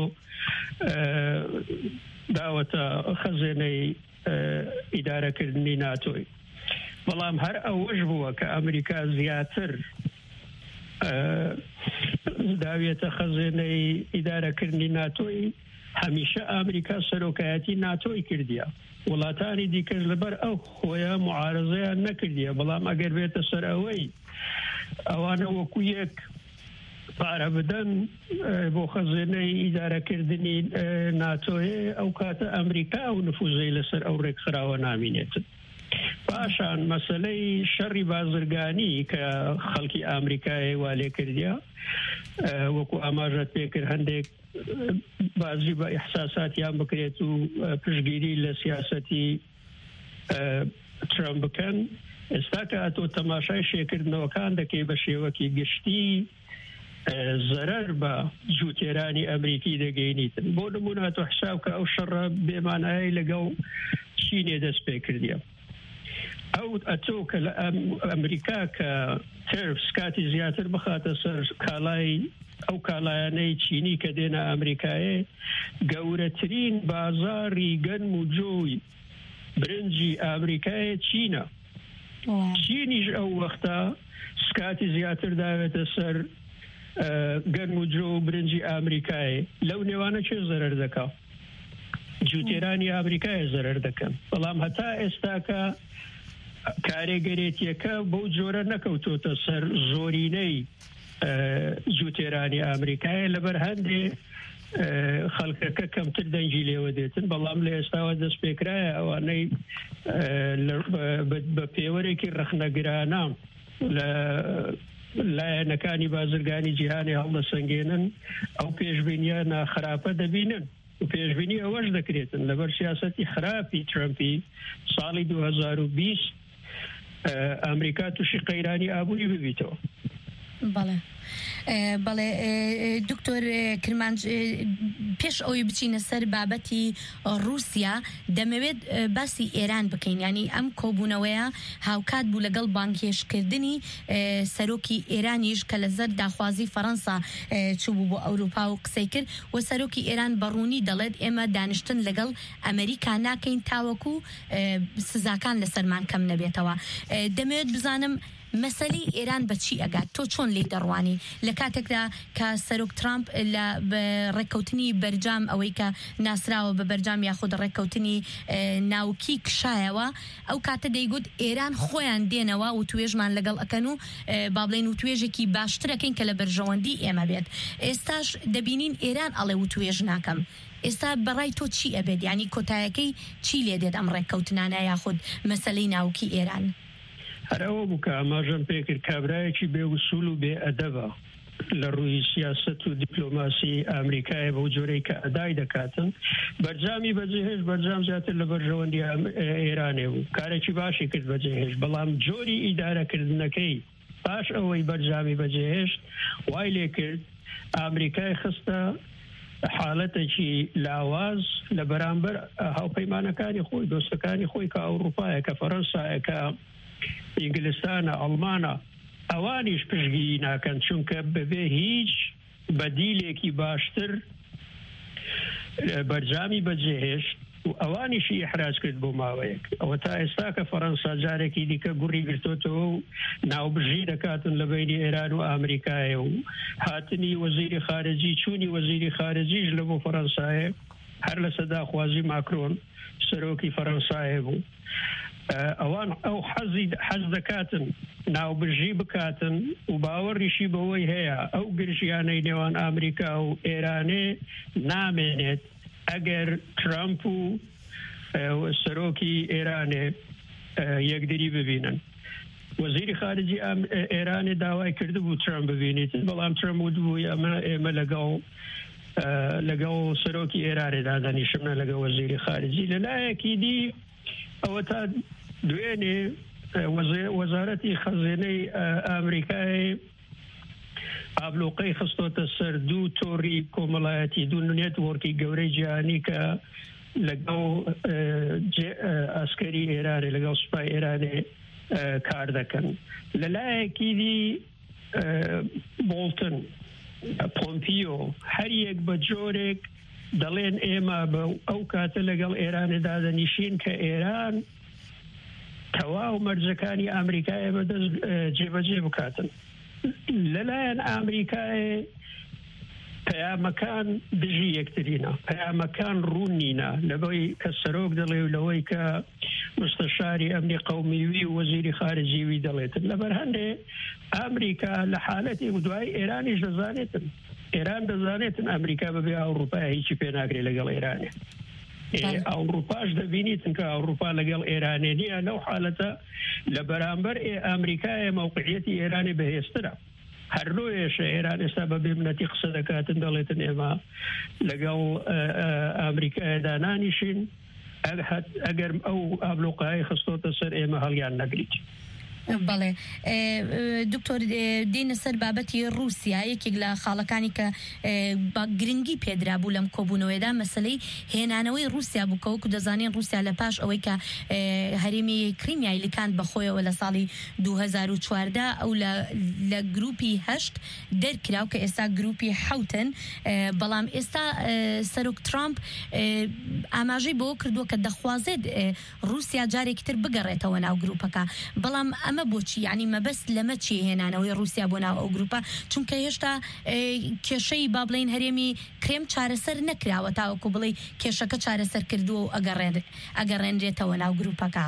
داوەتە خەزێنەی ئیدارەکردنی ناتۆی. بەڵام هەر ئەوەش بووە کە ئەمریکا زیاتر داوێتە خەزێنەی ئیدارەکردنی ناتۆی هەمیشە ئەمریکا سەرۆکایەتی ناتۆی کردیە. وڵاتانی دیکەش لەبەر ئەو خۆیە معارەزەیان نەکردیە بەڵام ئەگەر بێتە سەر ئەوەی ئەوانە وەکو یەک پارە بدەن بۆ خەزێنەی ئیدارەکردنی ناتۆیە ئەو کاتە ئەمریکا و نفوزەی لەسەر ئەو ڕێکخراوە نامینێتن. پاشان مەسەلەی شەڕی بازرگانی کە خەڵکی ئەمریکای وا لێ کردیا وەکو ئاماژەت پێکرد هەندێک بازی بە ئیحساساتیان بکرێت و پشتگیری لە سیاسەتی ترامپ بکەن. ئێستا کە ئەتۆ تەماشای شێکردنەوەکان دەکەی بە شێوەکی گشتی زەرەر بە جووتێرانی ئەمریکی دەگەینیتن. بۆ نمونە تۆ حساب کە ئەو شەڕە بێمانایی لەگەڵ چینێ دەست پێ کردیە. ئەو ئەتۆ کە لە ئەمریکا کە ترف سکاتی زیاتر بخاتە سەر کاڵای ئەو کاڵایانەی چینی کە دێنە ئەمریکایە گەورەترین بازاری گەنم و جۆی برنجی ئەمریکایە چینە. چینیش ئەو وەختە سکاتی زیاتر داوێتە سەر گەنم و جۆ و برنجی ئەمریکایە. لەو نێوانە چێ زەرەر دەکا؟ جووتێرانی ئەمریکایە زەرەر دەکەن. بەڵام هەتا ئێستاکە کارێگەرێتیەکە بەو جۆرە نەکەوتۆتە سەر زۆرینەی جووتێرانی ئەمریکایە لەبەر هەندێ خەڵکەکە کەمتر دەنگی لێوە دێتن. بەڵام لە ئێستاوە دەست پێکرایە ئەوانەی بە پێوەرێکی ڕەخنەگرانە لە لایەنەکانی بازرگانی جیهانی هەڵدەسەنگێنن ئەو پێشبینیە ناخراپە دەبینن و پێشبینی ئەوەش دەکرێتن لەبەر سیاسەتی خراپی ترامپی ساڵی 2020 ئەمریکا تووشی قەیرانی ئابووری ببیتەوە. بەڵێ دکتۆر کرمانج پێش ئەوی بچینە سەر بابەتی رووسیا دەمەوێت باسی ئێران بکەین. ینی ئەم کۆبوونەوەیە هاوکات بوو لەگەڵ بانکێشکردنی سەرۆکی ئێرانیش کە لە زەر داخوازی فەڕەنسا چوو بۆ ئەوروپا و قسەی کرد و سەرۆکی ئێران بەڕوونی دەڵێت ئێمە دانیشتن لەگەڵ ئەمریکا ناکەین تاوەکو سزاکان لەسەرمان کەم نەبێتەوە. دەمەوێت بزانم مەسەلەی ئێران بەچی ئەگات تۆ چۆن لێ دەڕوانی لە کاتێکدا کە سەرۆک ترامپ لە ڕێککەوتنی بەرجام ئەوەی کە ناسراوە بە بەرجام یاخود ڕێککەوتنی ناوکی کشایەوە ئەو کاتە دەیگوت ئێران خۆیان دێنەوە و توێژمان لەگەڵ ئەکەن و با بڵێن و توێژێکی باشترەکەین کە لە بەرژەوەندی ئێمە بێت ئێستاش دەبینین ئێران ئەڵێ و توێژ ناکەم ئێستا بەڕای تۆ چی ئەبێت ینی کۆتایەکەی چی لێ دێت ئەم ڕێککەوتنانە یاخود مەسەلەی ناوکی ئێران هەرەوە بووکە ئاماژەم پێکرد کابرایەکی بێ وسول و بێ ئەدەبە لە ڕووی سیاست و دیپلۆماسی ئەمریکای بە جۆرەی کە ئەدای دەکاتن بەرجامی بەجێهێش بەرجام زیاتر لە بەرژەوەندی ئێرانێ بوو کارێکی باشی کرد بەجێهێش بەڵام جۆری ئیدارەکردنەکەی باش ئەوەی بەرجامی بەجێهێشت وای لێ کرد ئەمریکای خستە حالەتێکی لاواز لە بەرامبەر هاوپەیمانەکانی خۆی دۆستەکانی خۆی کە ئەوروپایە کە فەڕەنسایە کە ئینگلیستانە ئەڵمانە ئەوانیش پشتگیری ناکەن چونکە بەبێ هیچ بەدیلێکی باشتر بەرجامی بەجێهێشت و ئەوانیشی ئیحراج کرد بۆ ماوەیەک ئەوە تا ئێستا کە فەڕەنسا جارێکی دیکە گوڕی گرتوتەوە و ناوبژی دەکاتن لە بینی ئێران و ئەمریکایە و هاتنی وەزیری خارجی چوونی وەزیری خارجیش لە بۆ فەڕەنسایە هەر لە سەداخوازی ماکرۆن سەرۆکی فەڕەنسایە بوو ئەوان ئەو حەز دەکاتن ناوبژی بکاتن و باوەڕیشی بەوەی هەیە ئەو گرژیانەی نێوان ئەمریکا و ئێرانێ نامێنێت ئەگەر ترامپ و سەرۆکی ئێرانێ یەکدری ببینن وەزیری خارجی ئێرانێ داوای کرده بوو ترامپ ببینیت بەڵام ترامپ وتبووی ئێمە لەگەڵ سەرۆکی ئێرانێدا دانیشمە لەگەڵ وەزیری خارجی لەلایەکی دی ئەوە تا دوێنێ وەزارەتی خەزینەی ئەمریکای ئابلوقەی خستۆتە سەر دوو تۆڕی کۆمەڵایەتی دوو نێتوۆرکی گەورەی جیهانی کە لەگەڵ ئەسکەری ئێرانێ لەگەڵ سوپای ئێرانێ کار دەکەن لەلایەکی دی بۆڵتن پۆمپیۆ هەر یەک بە جۆرێک دەڵێن ئێمە بە ئەو کاتە لەگەڵ ئێرانێدا دەنیشین کە ئێران تەواو مەرجەکانی ئەمریکای بەدەست جێبەجێ بکاتن لەلایەن ئەمریکای پەیامەکان دژی یەکترینە پەیامەکان ڕوونینە لەبەی کە سەرۆک دەڵێ و لەوەی کە مستەشاری ئەمنی قەومیوی و وەزیری خارجیوی دەڵێتن لەبەر هەندێ ئەمریکا لە حالەتی دوای ئێرانیش دەزانێتن ئێران دەزانێتن ئەمریکا بەبێ ئەوروپا هیچی پێ ناگرێت لەگەڵ ئێرانێ ئەوروپاش دەبینیتن کە ئەوروپا لەگەڵ ئێرانێ نیە لەو حالەتە لە بەرامبەر ئەمریکایە موقعیەتی ئێرانی بەهێزترە هەرلۆیەشە ئێران ئێستا بە بێمنەتی قسە دەکاتن دەڵێتن ئێمە لەگەڵ ئەمریکایەدا نانیشین ئەگەر ئەو ئابلوقای خستۆتە سەر ئێمە هەڵیان نەگریت بەڵێ دکتۆر دێنە سەر بابەتی رووسیا یەکێک لە خاڵەکانی کە گرنگی پێدرا بوو لەم کۆبوونەوەیدا مەسلەی هێنانەوەی رووسیا بوو کەوەکو دەزانین رووسیا لە پاش ئەوەی کە هەرێمی کریمیای لکاند بەخۆیەوە لە ساڵی 2014 ئەو لە گروپی 8 دەرکراو کە ئێستا گروپی 7ن بەڵام ئێستا سەرۆک ترامپ ئاماژەی بۆ کردووە کە دەخوازێت رووسیا جارێکی تر بگەڕێتەوە ناو گروپەکە بەڵام ئەمە بۆچی یعنی مەبەست لەمە چی هێنانەوەی رووسیا بۆ ناو ئەو گروپە چونکە هێشتا کێشەی با بڵین هەرێمی کرێم چارەسەر نەکراوە تاوەکو بڵێ کێشەکە چارەسەر کردووە و ئەگەڕێنرێتەوە ناو گروپەکە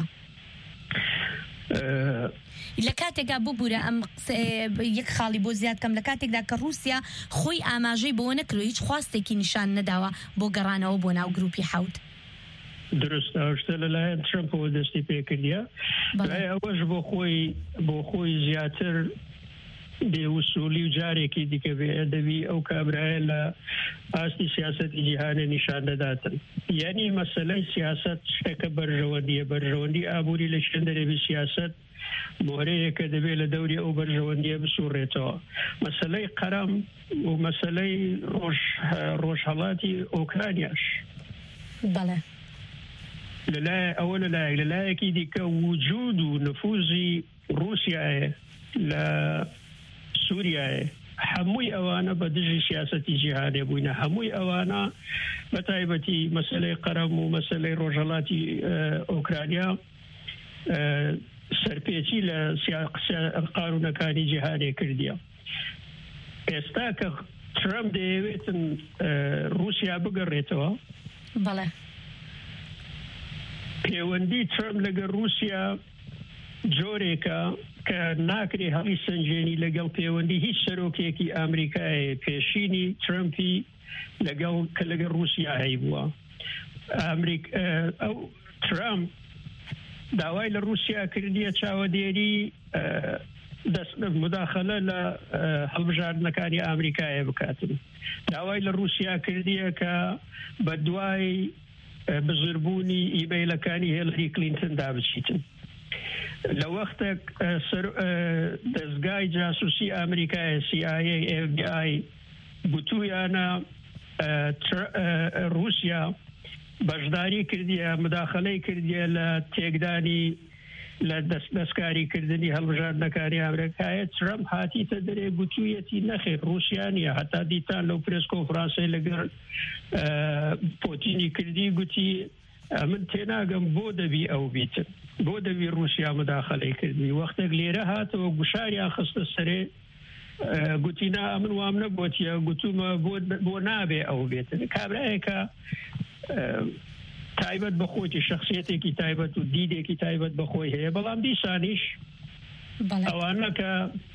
لە کاتێکدا ببوورە ئەم یەک خاڵی بۆ زیاد کەم لە کاتێکدا کە رووسیا خۆی ئاماژەی بۆ نەکردو هیچ خواستێکی نیشان نەداوە بۆ گەڕانەوە بۆ ناو گروپی 7 درست ئەوشتە لەلایەن ترامپەوە دەستی پێکردیە ئەوەش بۆ خۆی زیاتر بێوسولی و جارێکی دیکە بێدەبی ئەو کابرایە لە ئاستی سیاسەتی جیهانە نیشان دەداتن یعنی مەسەلەی سیاست شتێکە بەرژەوەندی ئابووری لە شوێندەرێبی سیاست مۆرەیەکە دەبێت لە دەوری ئەو بەرژەوەندیە بسوڕێتەوە مەسەلەی قەرەم و مەسەلەی ڕۆژهەڵاتی ئۆکرانیاش بەڵێ ئەوە لەلایەکی دیکە وجود و نفوزی رووسیایە لە سووریایە هەمووی ئەوانە بە دژی سیاسەتی جیهانێ بووینە هەمووی ئەوانە بە تایبەتی مەسەلەی قەرەم و مەسەلەی ڕۆژهەڵاتی ئۆکرانیا سەرپێچی لە قانونەکانی جیهانێ کردیە. ئێستا کە ترامپ دەیەوێتن رووسیا بگەڕێتەوە، بەڵێ پەیوەندی ترامپ لەگەڵ رووسیا جۆرێکە کە ناکرێ هەڵی سنجێنی لەگەڵ پەیوەندی هیچ سەرۆکێکی ئامریکای پێشینی ترامپی لەگەڵ رووسیا هەی بووە. ئەو ترامپ داوای لە رووسیا کردیە چاوەدێری مداخلە لە هەڵبژاردنەکانی ئامریکایە بکاتن. داوای لە رووسیا کردیە کە بە دوای بزربوونی ئیمەیلەکانی هێلری کلینتن دابچیتن. لە وەختێک دەستگای جاسووسی ئامریکای CIA FBI گوتویانە رووسیا بەشداری کردیە مداخلەی کردیە لە تێکدانی لە دەستکاریکردنی هەڵبژاردنەکانی ئامریکایە. ترامپ هاتیتە دەرێ گوتوویەتی نەخێر رووسیانە، هەتا دیتان لەو پرس کۆنفرانسەی لەگەڵ پۆتینی کردی گوتی من تێناگەم بۆ دەبی ئەو بیتن، بۆ دەبی رووسیا مداخلەی کردی. وەختێک لێرە هاتەوە گوشاریان خستە سەرێ گوتینا من وام نەبووتیە، گوتومە بۆ نابێ ئەو بێتن. کابراایەکە تایبەت بەخۆی شخصیەتێکی تایبەت و دیدێکی تایبەت بەخۆی هەیە، بەڵام دیسانیش ئەوانە کە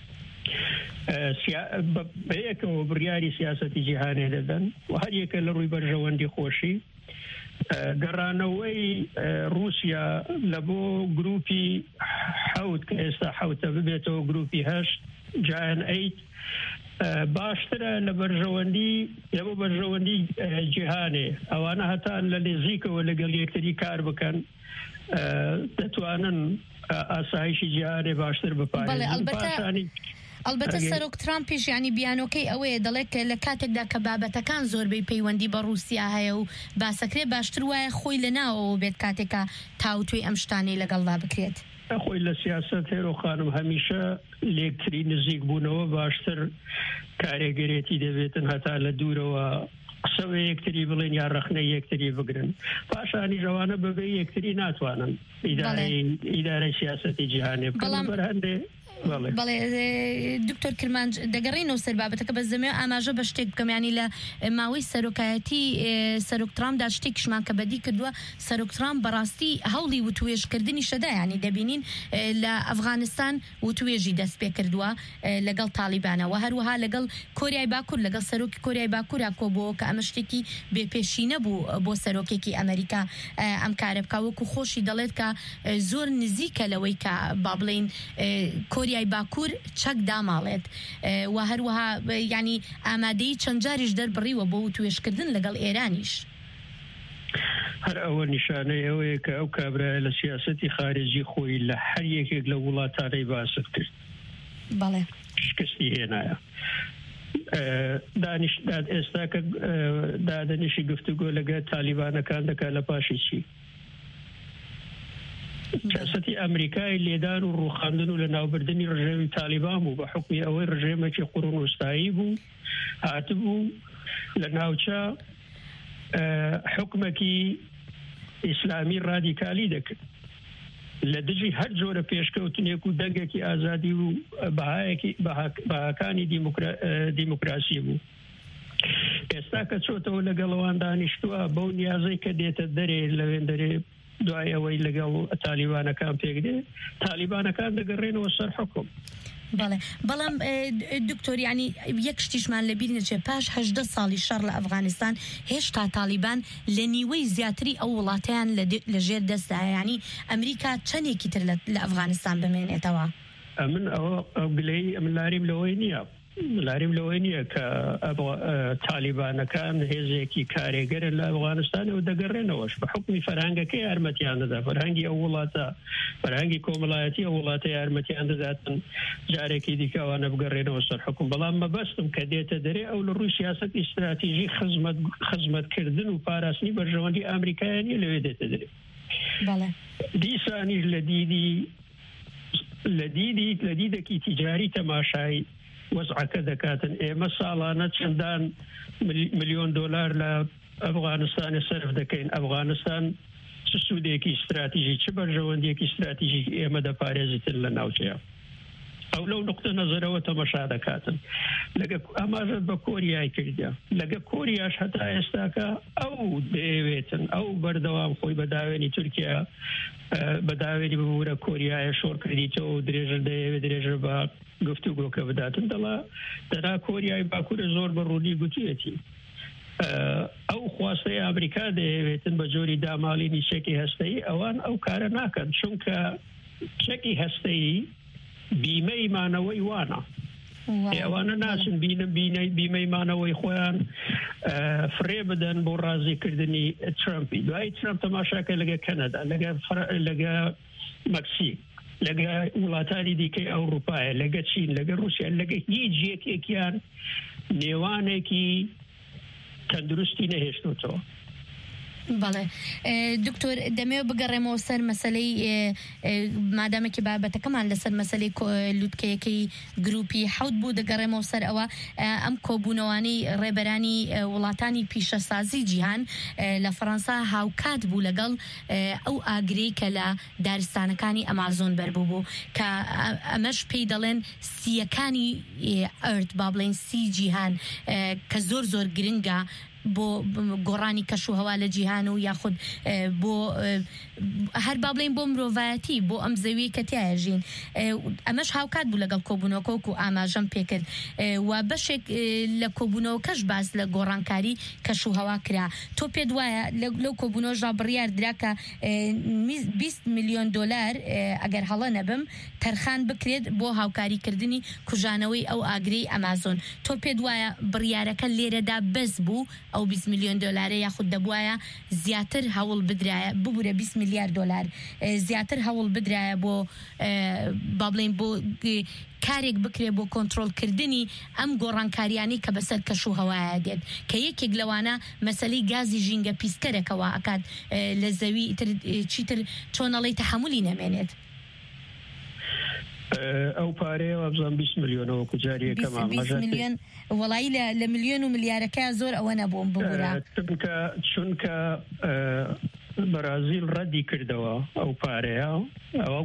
بەیەکەوە بڕیاری سیاسەتی جیهانێ دەدەن و هەر یەکە لە ڕووی بەرژەوەندی خۆشی گەڕانەوەی رووسیا لە بۆ گروپی حەوت کە ئێستا حەوتە ببێتەوە گروپی هەشت جایان ئەیت باشترە لە بەرژەوەندی بۆ بەرژەوەندی جیهانێ. ئەوانە هەتان لە نێزیکەوە لەگەڵ یەکتری کار بکەن دەتوانن ئاسایشی جیهانێ باشتر بپارێزن. ئەلبەتە سەرۆک ترامپیش ینی بیانۆکەی ئەوەیە دەڵێت لە کاتێکدا کە بابەتەکان زۆربەی پەیوەندی بە رووسیا هەیە و باسەکرێ باشتر وایە خۆی لە ناوەوە بێت کاتێکە تاوتوی ئەم شتانەی لەگەڵدا بکرێت. خۆی لە سیاست هێرۆ خانم هەمیشە لێکتری نزیک بوونەوە باشتر کارێگەرێتی دەبێتن هەتا لە دوورەوە قسەوە یەکتری بڵێن یا ڕەخنەی یەکتری بگرن. پاشانی ژەوانە بەبێ یەکتری ناتوانن ئیدارەی سیاسەتی جیهانێ بکەن. بەرهەندێ بەڵێ دکتۆر کرمانج دەگەڕێنەوە سەر بابەتەکە بە زەمێ ئاماژە بە شتێک بکەم، ینی لە ماوەی سەرۆکایەتی سەرۆک ترامپدا شتێکیشمان کە بەدی کردووە سەرۆک ترامپ بەڕاستی هەوڵی وتوێژکردنی شەدا، ینی دەبینین لە ئەفغانستان وتوێژی دەست پێ کردووە لەگەڵ تالیبانەوە، هەروەها لەگەڵ کۆریای باکوور لەگەڵ سەرۆکی کۆریای باکوورا کۆبووە کە ئەمە شتێکی بێپێشینە بوو بۆ سەرۆکێکی ئەمریکا ئەم کارە بکە. وەکو خۆشی دەڵێت کە زۆر نزیکە لەوەی کە با بڵێن کۆریای باکوور چەک داماڵێت و هەروەها ینی ئامادەی چەند جاریش دەربڕیوە بۆ توێشکردن لەگەڵ ئێرانیش. هەر ئەوە نیشانەی ئەوەیە کە ئەو کابرایە لە سیاسەتی خارجی خۆی لە هەر یەکێک لە وڵاتانەی باست کرد. بەڵێ شکستی هێنایە. ئێستا کە دادەنیشی گفتوگۆ لەگەڵ تالیبانەکان دەکات لە پاشی چی؟ سیاسەتی ئەمریکای لێدان و ڕوخاندن و لە ناوبردننی ڕژێمی تالیبان بوو بە حکمی ئەوەی ڕژێمێکی قوڕون وستایی بوو هاتبوو لە ناوچە حکمێکی ئیسلامی ڕادیکالی دەکرد لە دژی هەر جۆرە پێشکەوتنێک و دەنگێکی ئازادی و بەهاکانی دیموکراسی بوو. ئێستا کە چۆتەوە لەگەڵەوان دانیشتووە بەو نیازەی کە دێتە دەرێ لەوێن دەرێ دوای ئەوەی لەگەڵ تالیبانەکان پێکدێ تالیبانەکان دەگەڕێنەوە سەر حکم. بەڵام دکتۆر ینی یەک شتیشمان لەبیر نەچێت پاش 18 ساڵی شەڕ لە ئەفغانستان هێشتا تالیبان لە نیوەی زیاتری ئەو وڵاتیان لەژێر دەستدا، ینی ئەمریکا چەندێکی تر لە ئەفغانستان بمێنێتەوە. من ئەوە گلەی ئەملاریم لەوەی نییە لاریم لەوەی نییە کە تالیبانەکان هێزێکی کارێگەرە لە ئەفغانستان و دەگەڕێنەوەش بە حکمی فەرهەنگەکەی یارمەتیان دەدا، فەرهەنگی ئەو وڵاتە فەرهەنگی کۆمەڵایەتی ئەو وڵاتە یارمەتیان دەداتن جارێکی دیکەوانە بگەڕێنەوە سەر حکم. بەڵام مەبەستم کە دێتە دەرێ ئەو لە ڕووی سیاسەت ئیستراتیژی خزمەتکردن و پاراستنی بەرژەوەندی ئامریکایانی لەوێ دێتە دەرێ. دیسانیش لە دیدێکی تیجاری تەماشای وەزعەکە دەکاتن. ئێمە ساڵانە چەندان ملیۆن دۆلار لە ئەفغانستان سەرف دەکەین. ئەفغانستان سوودێکی استراتیژی چ بەرژەوەندێکی استراتیژی ئێمە دەپارێزیتن لە ناوچەیە ئەو لەو نقطە نەزەرەوە تەماشا دەکاتن لەگە ئاماژە بە کۆریای کردیا لەگە کۆریاش هەتا ئێستاکە ئەو دەیەوێتن ئەو بەردەوام خۆی بەداوێنی تورکیا بەداوێنی ببوورە کۆریایە شۆڕ کردیتەوە درێژە دەیەوێت درێژە بە گفتوگۆکە بداتن دەڵا دەنا کۆریای باکوورە زۆر بەڕوونی گوتوێتی ئەو خواستەی ئەمریکا دەیەوێتن بە جۆری دامالینی چەکی هەستەیی ئەوان ئەو کارە ناکەن چونکە چەکی هەستەیی بیمەی مانەوەی وانە ئێوانە ناچن بیمەی مانەوەی خۆیان فرێ بدەن بۆ ڕازیکردنی ترامپی دوای ترامپ تەماشاکە لەگە کەنەدا لەگە مەکسیک لەگە وڵاتانی دیکەی ئەوروپایە لەگە چین لەگە رووسیا لەگە هیچ یەکێکیان نێوانێکی تەندروستی نەهێشتوتەوە. بەڵێ دکتۆر دەمێ بگەڕێمەوە سەر مەسەلەی مادامێکی بابەتەکەمان لەسەر مەسەلەی لوتکەیەکەی گروپی حەوت بوو دەگەڕێمەوە سەر ئەوە ئەم کۆبوونەوانی ڕێبەرانی وڵاتانی پیشەسازی جیهان لە فەڕەنسا هاوکات بوو لەگەڵ ئەو ئاگرەی کە لە دارستانەکانی ئەمازۆن بەربوو بوو کە ئەمەش پێی دەڵێن سیەکانی ئەرت با بڵێن سی جیهان کە زۆر زۆر گرنگە بۆ گۆڕانی کەش و هەوا لە جیهان و یاخود بۆ هەر با بڵێن بۆ مرۆڤایەتی بۆ ئەم زەوی کە تایەژین ئەمەش هاوکات بوو لەگەڵ کۆبوونەوەکە و ئاماژەم پێکرد و بەشێک لە کۆبوونەوە کەش باس لە گۆڕانکاری کەش و هەوا کرا تۆ پێت وایە لەو کۆبوونەوەژا بڕیار دراکە 20 میلیۆن دۆلار ئەگەر هەڵە نەبم تەرخان بکرێت بۆ هاوکاریکردنی کوژانەوەی ئەو ئاگرەی ئەمازۆن تۆ پێت وایە بڕیارەکە لێرەدا بەس بوو ئەو 20 میلیۆن دۆلارە یاخود دەبوایە زیاتر هەوڵ بدرایە ببوورە 20 میلیارد دۆلار زیاتر هەوڵ بدرایە بۆ با بڵێن بۆ کارێک بکرێ بۆ کۆنتڕۆڵکردنی ئەم گۆڕانکاریانی کە بەسەر کەش و هەوایە دێت کە یەکێک لەوانە مەسەلەی گازی ژینگە پیسکەرێکەوە ئەکات لە زەوی چیتر چۆنەڵی تەحملی نەمێنێت ئەو پارەیە بزان 20 میلیۆنەوە کوجاریەکەمان میلیۆن وەڵایی لە میلیۆن و میلیارەکە زۆر ئەوە نەبووم بگورە چونکە بەرازیل ڕەدی کردەوە ئەو پارەیە ئەوە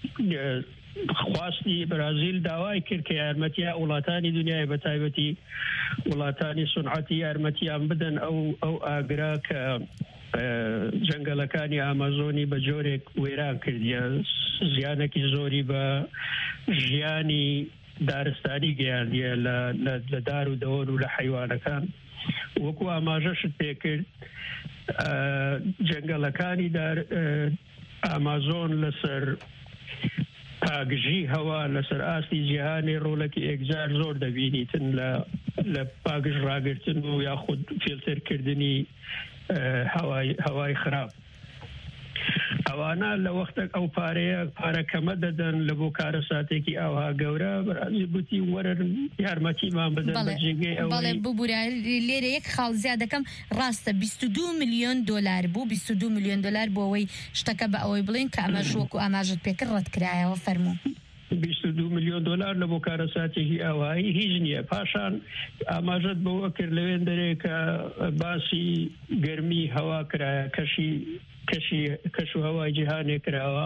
خواستی بەرازیل داوای کرد کە یارمەتیە وڵاتانی دنیای بە تایبەتی وڵاتانی سونعەتی یارمەتیان بدەن ئەو ئاگرا کە جەنگەلەکانی ئامازۆنی بە جۆرێک وێران کردیە زیانێکی زۆری بە ژیانی دارستانی گەیاندیە لە دار و دەوەر و لە حیوانەکان وەکو ئاماژەشت پێکرد جەنگەلەکانی ئامازۆن لەسەر پاگژی هەوا لەسەر ئاستی جیهانی ڕۆڵێکی ئێکجار زۆر دەبینیتن لە پاگژ ڕاگرتن و یاخود فیلترکردنی هەوای خراپ ئەوانە لە وەختێک ئەو پارەکەمە دەدەن لە بۆ کارە ساتێکی ئەوها گەورە بەرازی گوتی وەرن یارمەتیمان بدەن بە جێگەی بەڵێ ببوورە لێرە یەک خاڵ زیاد دەکەم ڕاستە 22 میلیۆن دۆلار بوو 22 میلیۆن دۆلار بۆ ئەوەی شتەکە بە ئەوەی بڵێن کە ئەمەش وەکو ئاماژت پێکرد ڕەتکرایەوە فەرموو 22 میلیۆن دۆلار لە بۆ کارە ساتێکی ئاوایی هیچ نییە پاشان ئاماژەت بەوە کرد لەوێن دەرێکە باسی گەرمی هەوا کرایە کەش و هەوای جیهانێ کراوە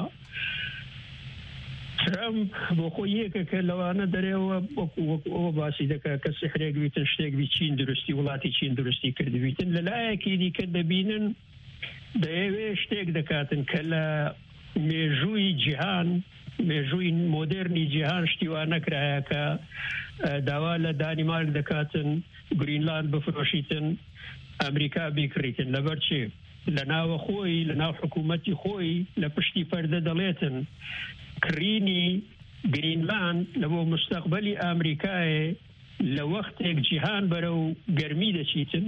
ترامپ بۆ خۆی یەکێکە لەوانە دەرێەوە ئەوە باسی دەکە کە سحرێک بیتن شتێک چین درستی وڵاتی چین درستی کردبیتن لەلایەکی دیکە دەبینن دەیەوێ شتێک دەکاتن کە لە مێژووی جیهان مێژووی مۆدرنی جیهان شتیوان نەکرایە کە داوا لە دانیمارک دەکاتن گرینلاند بفرۆشیتن ئەمریکا بیکڕیتن لەبەر چێ لە ناوە خۆی لە ناو حکوومەتی خۆی لە پشتی پەردە دەڵێتن کڕینی گرینلاند لە بۆ مستەقبەلی ئەمریکایە لە وەختێک جیهان بەرە و گەرمی دەچیتن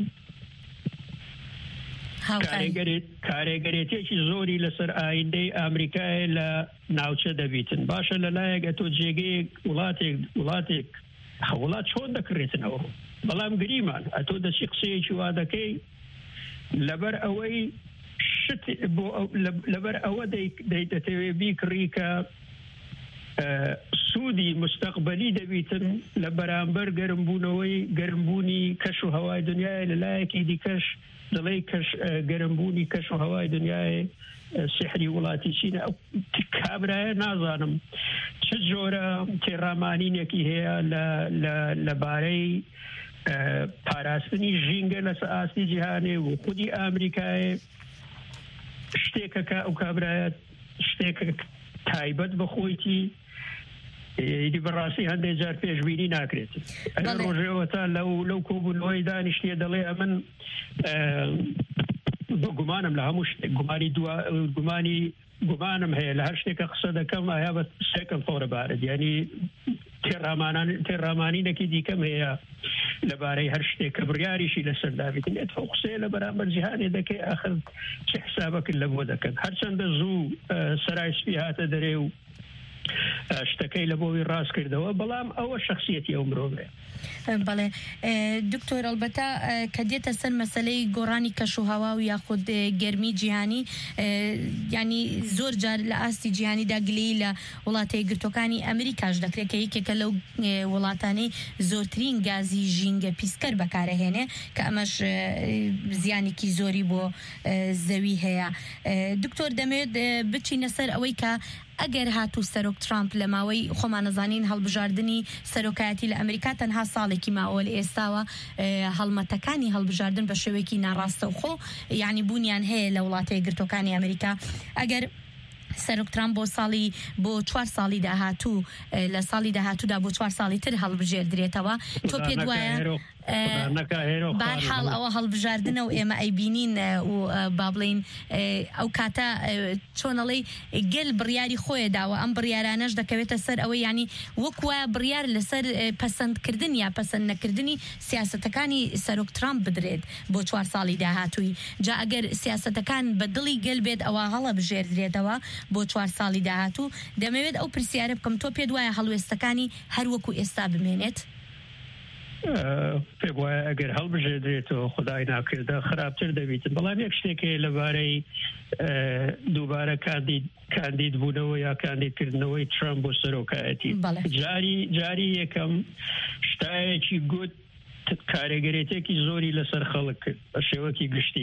کارێگەرێتێکی زۆری لەسەر ئایندەی ئەمریکای لە ناوچە دەبیتن باشە لەلایەک ئەتۆ جێگەیەک وڵاتێک وڵات چۆن دەکڕێتنەوە بەڵام گریمان ئەتۆ دەچی قسەیەکی وا دەکەی لەبەر ئەوەی لەبەر ئەوە دەتەوێ بیکڕی کە سوودی مستقبلی دەبیتن لە بەرامبەر گەرمبوونی کەش و هەوای دنیای لەلایەکی دیکەش دڵێ گەرمبوونی کەش و هەوای دنیای سحری وڵاتی چینە ئەو کابرایە نازانم چ جۆرە تێڕامانینێکی هەیە لەبارەی پاراستنی ژینگە لە ئاستی جیهانێ و خودی ئامریکایە شتێکەکە ئەو کابرایە شتێکە تایبەت بەخۆیتی ئیدی بەڕاستی هەندێک جار پێشبینی ناکرێت ڕۆژێەوە تا لەو کۆبوونەوەی دانیشتێ دەڵێ ئەمن بە گومانم لە هەموو شتێک گومانم هەیە لە هەر شتێکە قسە دەکەم ئایا بە سێکم فۆرەبارەت یعنی تێڕامانینێکی دیکەم هەیە لەبارەی هەر شتێک کە بڕیاریشی لەسەرداویتن ئەو قسەیە لە بەرامبەر جیهانێ دەکەی ئاخر چه حسابەکرد لە بۆ دەکەن هەرچەندە زوو سەرای سپی هاتە دەرێ و شتەکەی لە بۆی ڕاست کردەوە بەڵام ئەوە شخصیەتی ئەو مرۆڤێ بەڵێ دکتۆر ئەلبەتە کە دێتە سەر مەسەلەی گۆڕانی کەش و هەوا و یاخود گەرمی جیهانی ینی زۆر جار لە ئاستی جیهانیدا گلەی لە وڵاتەی گرتوەکانی ئەمریکاش دەکرێت کە یەکێکە لەو وڵاتانەی زۆرترین گازی ژینگە پیسکەر بەکارەهێنێ کە ئەمەش زیانێکی زۆری بۆ زەوی هەیە دکتۆر دەمەوێت بچینە سەر ئەوەی کە ئەگەر هاتوو سەرۆک ترامپ لە ماوەی خۆمان نەزانین هەڵبژاردننی سەرۆکایەتی لە ئەمریکا تەنها ساڵێکی ماوە لە ئێستاوە هەڵمەتەکانی هەڵبژاردن بە شێوەیەکی ناڕاستە و خۆ یعنی بوونیان هەیە لە وڵاتەیە گرتوەکانی ئەمریکا ئەگەر سەرۆک ترامپ بۆ 4 ساڵی داهاتوو لە ساڵی داهاتوودا بۆ 4 ساڵی تر هەڵبژێردرێتەوە تۆ پێ وایە بارحاڵ ئەوە هەڵبژاردنە و ئێمە ئەیبینین و با بڵین ئەو کاتە چۆنەڵی گەل بڕیاری خۆی داوە ئەم بڕیارانەش دەکەوێتە سەر ئەوەی ینی وەکوە بڕیار لەسەر پەسەندکردن یا پەسەند نەکردنی سیاسەتەکانی سەرۆک ترامپ بدرێت بۆ 4 ساڵی داهاتووی جا ئەگەر سیاسەتەکان بە دڵی گەل بێت ئەوە هەڵەبژێردرێتەوە بۆ 4 ساڵی داهاتوو دەمەوێت ئەو پرسیارە بکەم تۆ پێ وایە هەڵوێستەکانی هەر وەکو ئێستا بمێنێت پێ وایە ئەگەر هەڵبژێدرێتەوە خدای ناکردە خراپتر دەبیتن بەڵام یەک شتێکێ لەبارەی دووبارە کاندید بوونەوە یا کاندیدکردنەوەی ترامپ بۆ سەرۆکایەتی جاری یەکەم شتایەکی گوت کارێگەرێتێکی زۆری لەسەر خەڵک کرد بە شێوەکی گشتی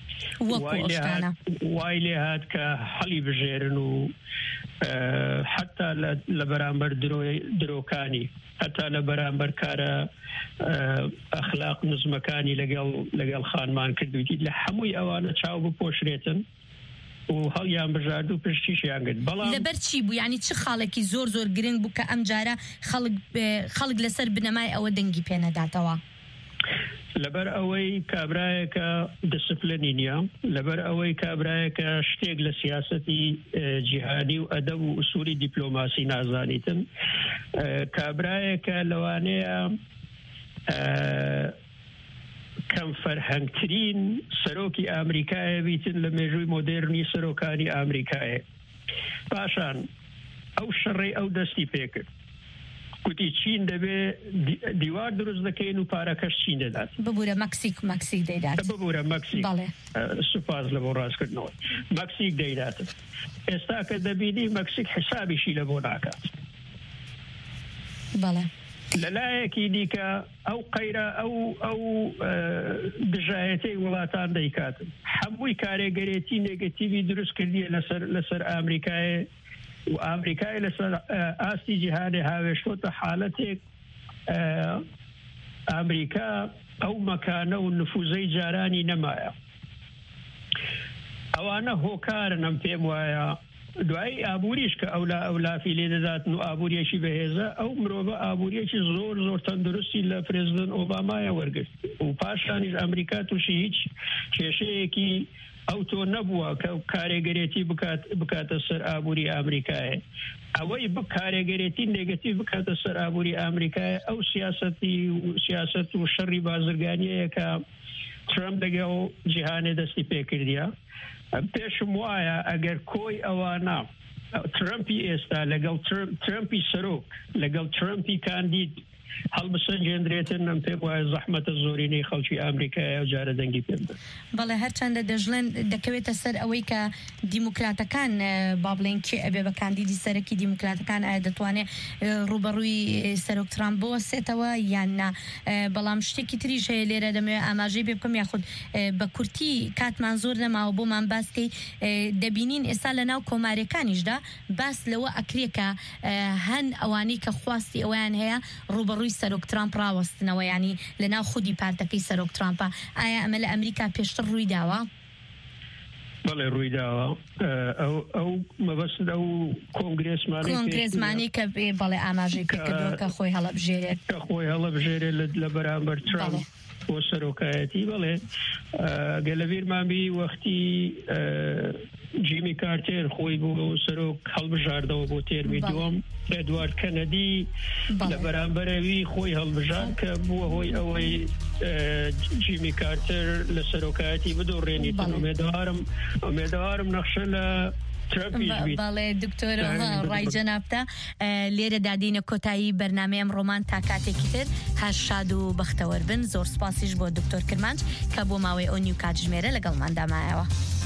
وای لێ هات کە هەڵی بژێرن و حتا لە بەرامبەر درۆکانی حتا لە بەرامبەر کارە ئەخلاق نزمەکانی لەگەڵ خانمان کردویتی لە هەمووی ئەوانە چاو بپۆشرێتن و هەڵیان بژارد و پشتیشیان کرد بەڵام لەبەر چی بوو ینی چ خاڵێکی زۆر گرنگ بوو کە ئەم جارە خەڵک لەسەر بنەمای ئەوە دەنگی پێنەداتەوە لەبەر ئەوەی کابرایەکە دسپلینی نییە لەبەر ئەوەی کابرایەکە شتێک لە سیاسەتی جیهانی و ئەدەب و ئوسولی دیپلۆماسی نازانیتن کابرایەکە لەوانەیە کەم فەرهەنگترین سەرۆکی ئامریکایە بیتن لە مێژووی مۆدێرنی سەرۆکانی ئامریکایە پاشان ئەو شەڕێ ئەو دەستی پێکرد کوتی چین دەبێ دیوار دروست دەکەین و پارەکەش چین دەدات ببوورە مەکسیک دەیدات ببوورە مەکسیک سوپاس لە بۆ ڕاستکردنەوە مەکسیک دەیدات ئێستا کە دەبینی مەکسیک حسابیشی لە بۆ ناکات بەڵێ لەلایەکی دیکە ئەو قەیرە ئەو دژایەتەی وڵاتان دەیکاتن هەمووی کارێگەرێتی نێگەتیوی دروست کردیە لەسەر ئامریکایە و ئامریکای لەسەر ئاستی جیهانی هاوێشتۆتە حالەتێک ئامریکا ئەو مەکانە و نفوزەی جارانی نەمایە ئەوانە هۆکارن ئەم پێم وایە دوای ئابووریش کە ئەولافی لێ دەداتن و ئابووریەکی بەهێزە ئەو مرۆڤە ئابووریەکی زۆر تەندروستی لە پرێزیدنت ئۆبامایە وەرگرت و پاشانیش ئەمریکا تووشی هیچ کێشەیەکی ئەو تۆ نەبووە کە کارێگەرێتی بکاتە سەر ئابووری ئامریکایە ئەوەی کارێگەرێتی نێگەتیڤ بکاتە سەر ئابووری ئامریکایە ئەو سیاست و شەڕی بازرگانیەیە کە ترامپ لەگەڵ جیهانێ دەستی پێکردیە پێشم وایە ئەگەر کۆی ئەوانە ترامپی ئێستا لەگەڵ ترامپی سەرۆک لەگەڵ ترامپی کاندید هەڵبسەنجێنرێتن ئەم پێ وایە زەحمەتە زۆرینەی خەڵکی ئەمریکایە و جارە دەنگی پێ بدەن. بەڵێ هەرچەندە دەژڵێن دەکەوێتە سەر ئەوەی کە دیموکراتەکان با بڵێن کێ ئەبێ بە کاندیدی سەرەکی دیموکراتەکان ئایا دەتوانێت ڕوبەڕووی سەرۆک ترامپ بوەسێتەوە یان نا. بەڵام شتێکی تریش هەیە لێرە دەمەوێت ئاماژەی پێ بکەم یاخود بە کورتی کاتمان زۆر نەماوە بۆمان باسکەی دەبینین ئێستا لە ناو کۆمارەکانیشدا باس لەوە ئەکرێکە هەن ئەوانەی کە خواستی ئەویان هەیە ڕوبەڕووی سەرۆک ترامپ ڕاوەستنەوە ینی لە ناو خودی پارتەکەی سەرۆک ترامپە. ئایا ئەمە لە ئەمریکا پێشتر ڕووی داوە؟ بەڵێ ڕووی داوە ئەو مەبەست ئەو کۆنگرێزمانی کە بەڵێ ئاماژەی پێکردووە کە خۆی هەڵەبژێرێت لە بەرامبەر ترامپ بۆ سەرۆکایەتی. بەڵێ گەلەبیرمانبی وەختی جیمی کارتێر خۆی بۆ سەرۆک هەڵبژاردەوە بۆ تێرمی دووەم ئێدوارد کەنەدی لە بەرامبەرەوی خۆی هەڵبژار کە بووە هۆی ئەوەی جیمی کارتر لە سەرۆکایەتی بدۆڕێنی. ئومێدەوارم نەخشە لە بەڵێ دکتۆر ڕای جەنابتە لێرە دادینە کۆتایی بەرنامەیەم ڕۆمان تا کاتێکی تر هەر شاد و بەختەوەر بن. زۆر سپاسیش بۆ دکتۆر کرمانج کە بۆ ماوەی ئەو نیو کاتژمێرە لەگەڵمان دامایەوە.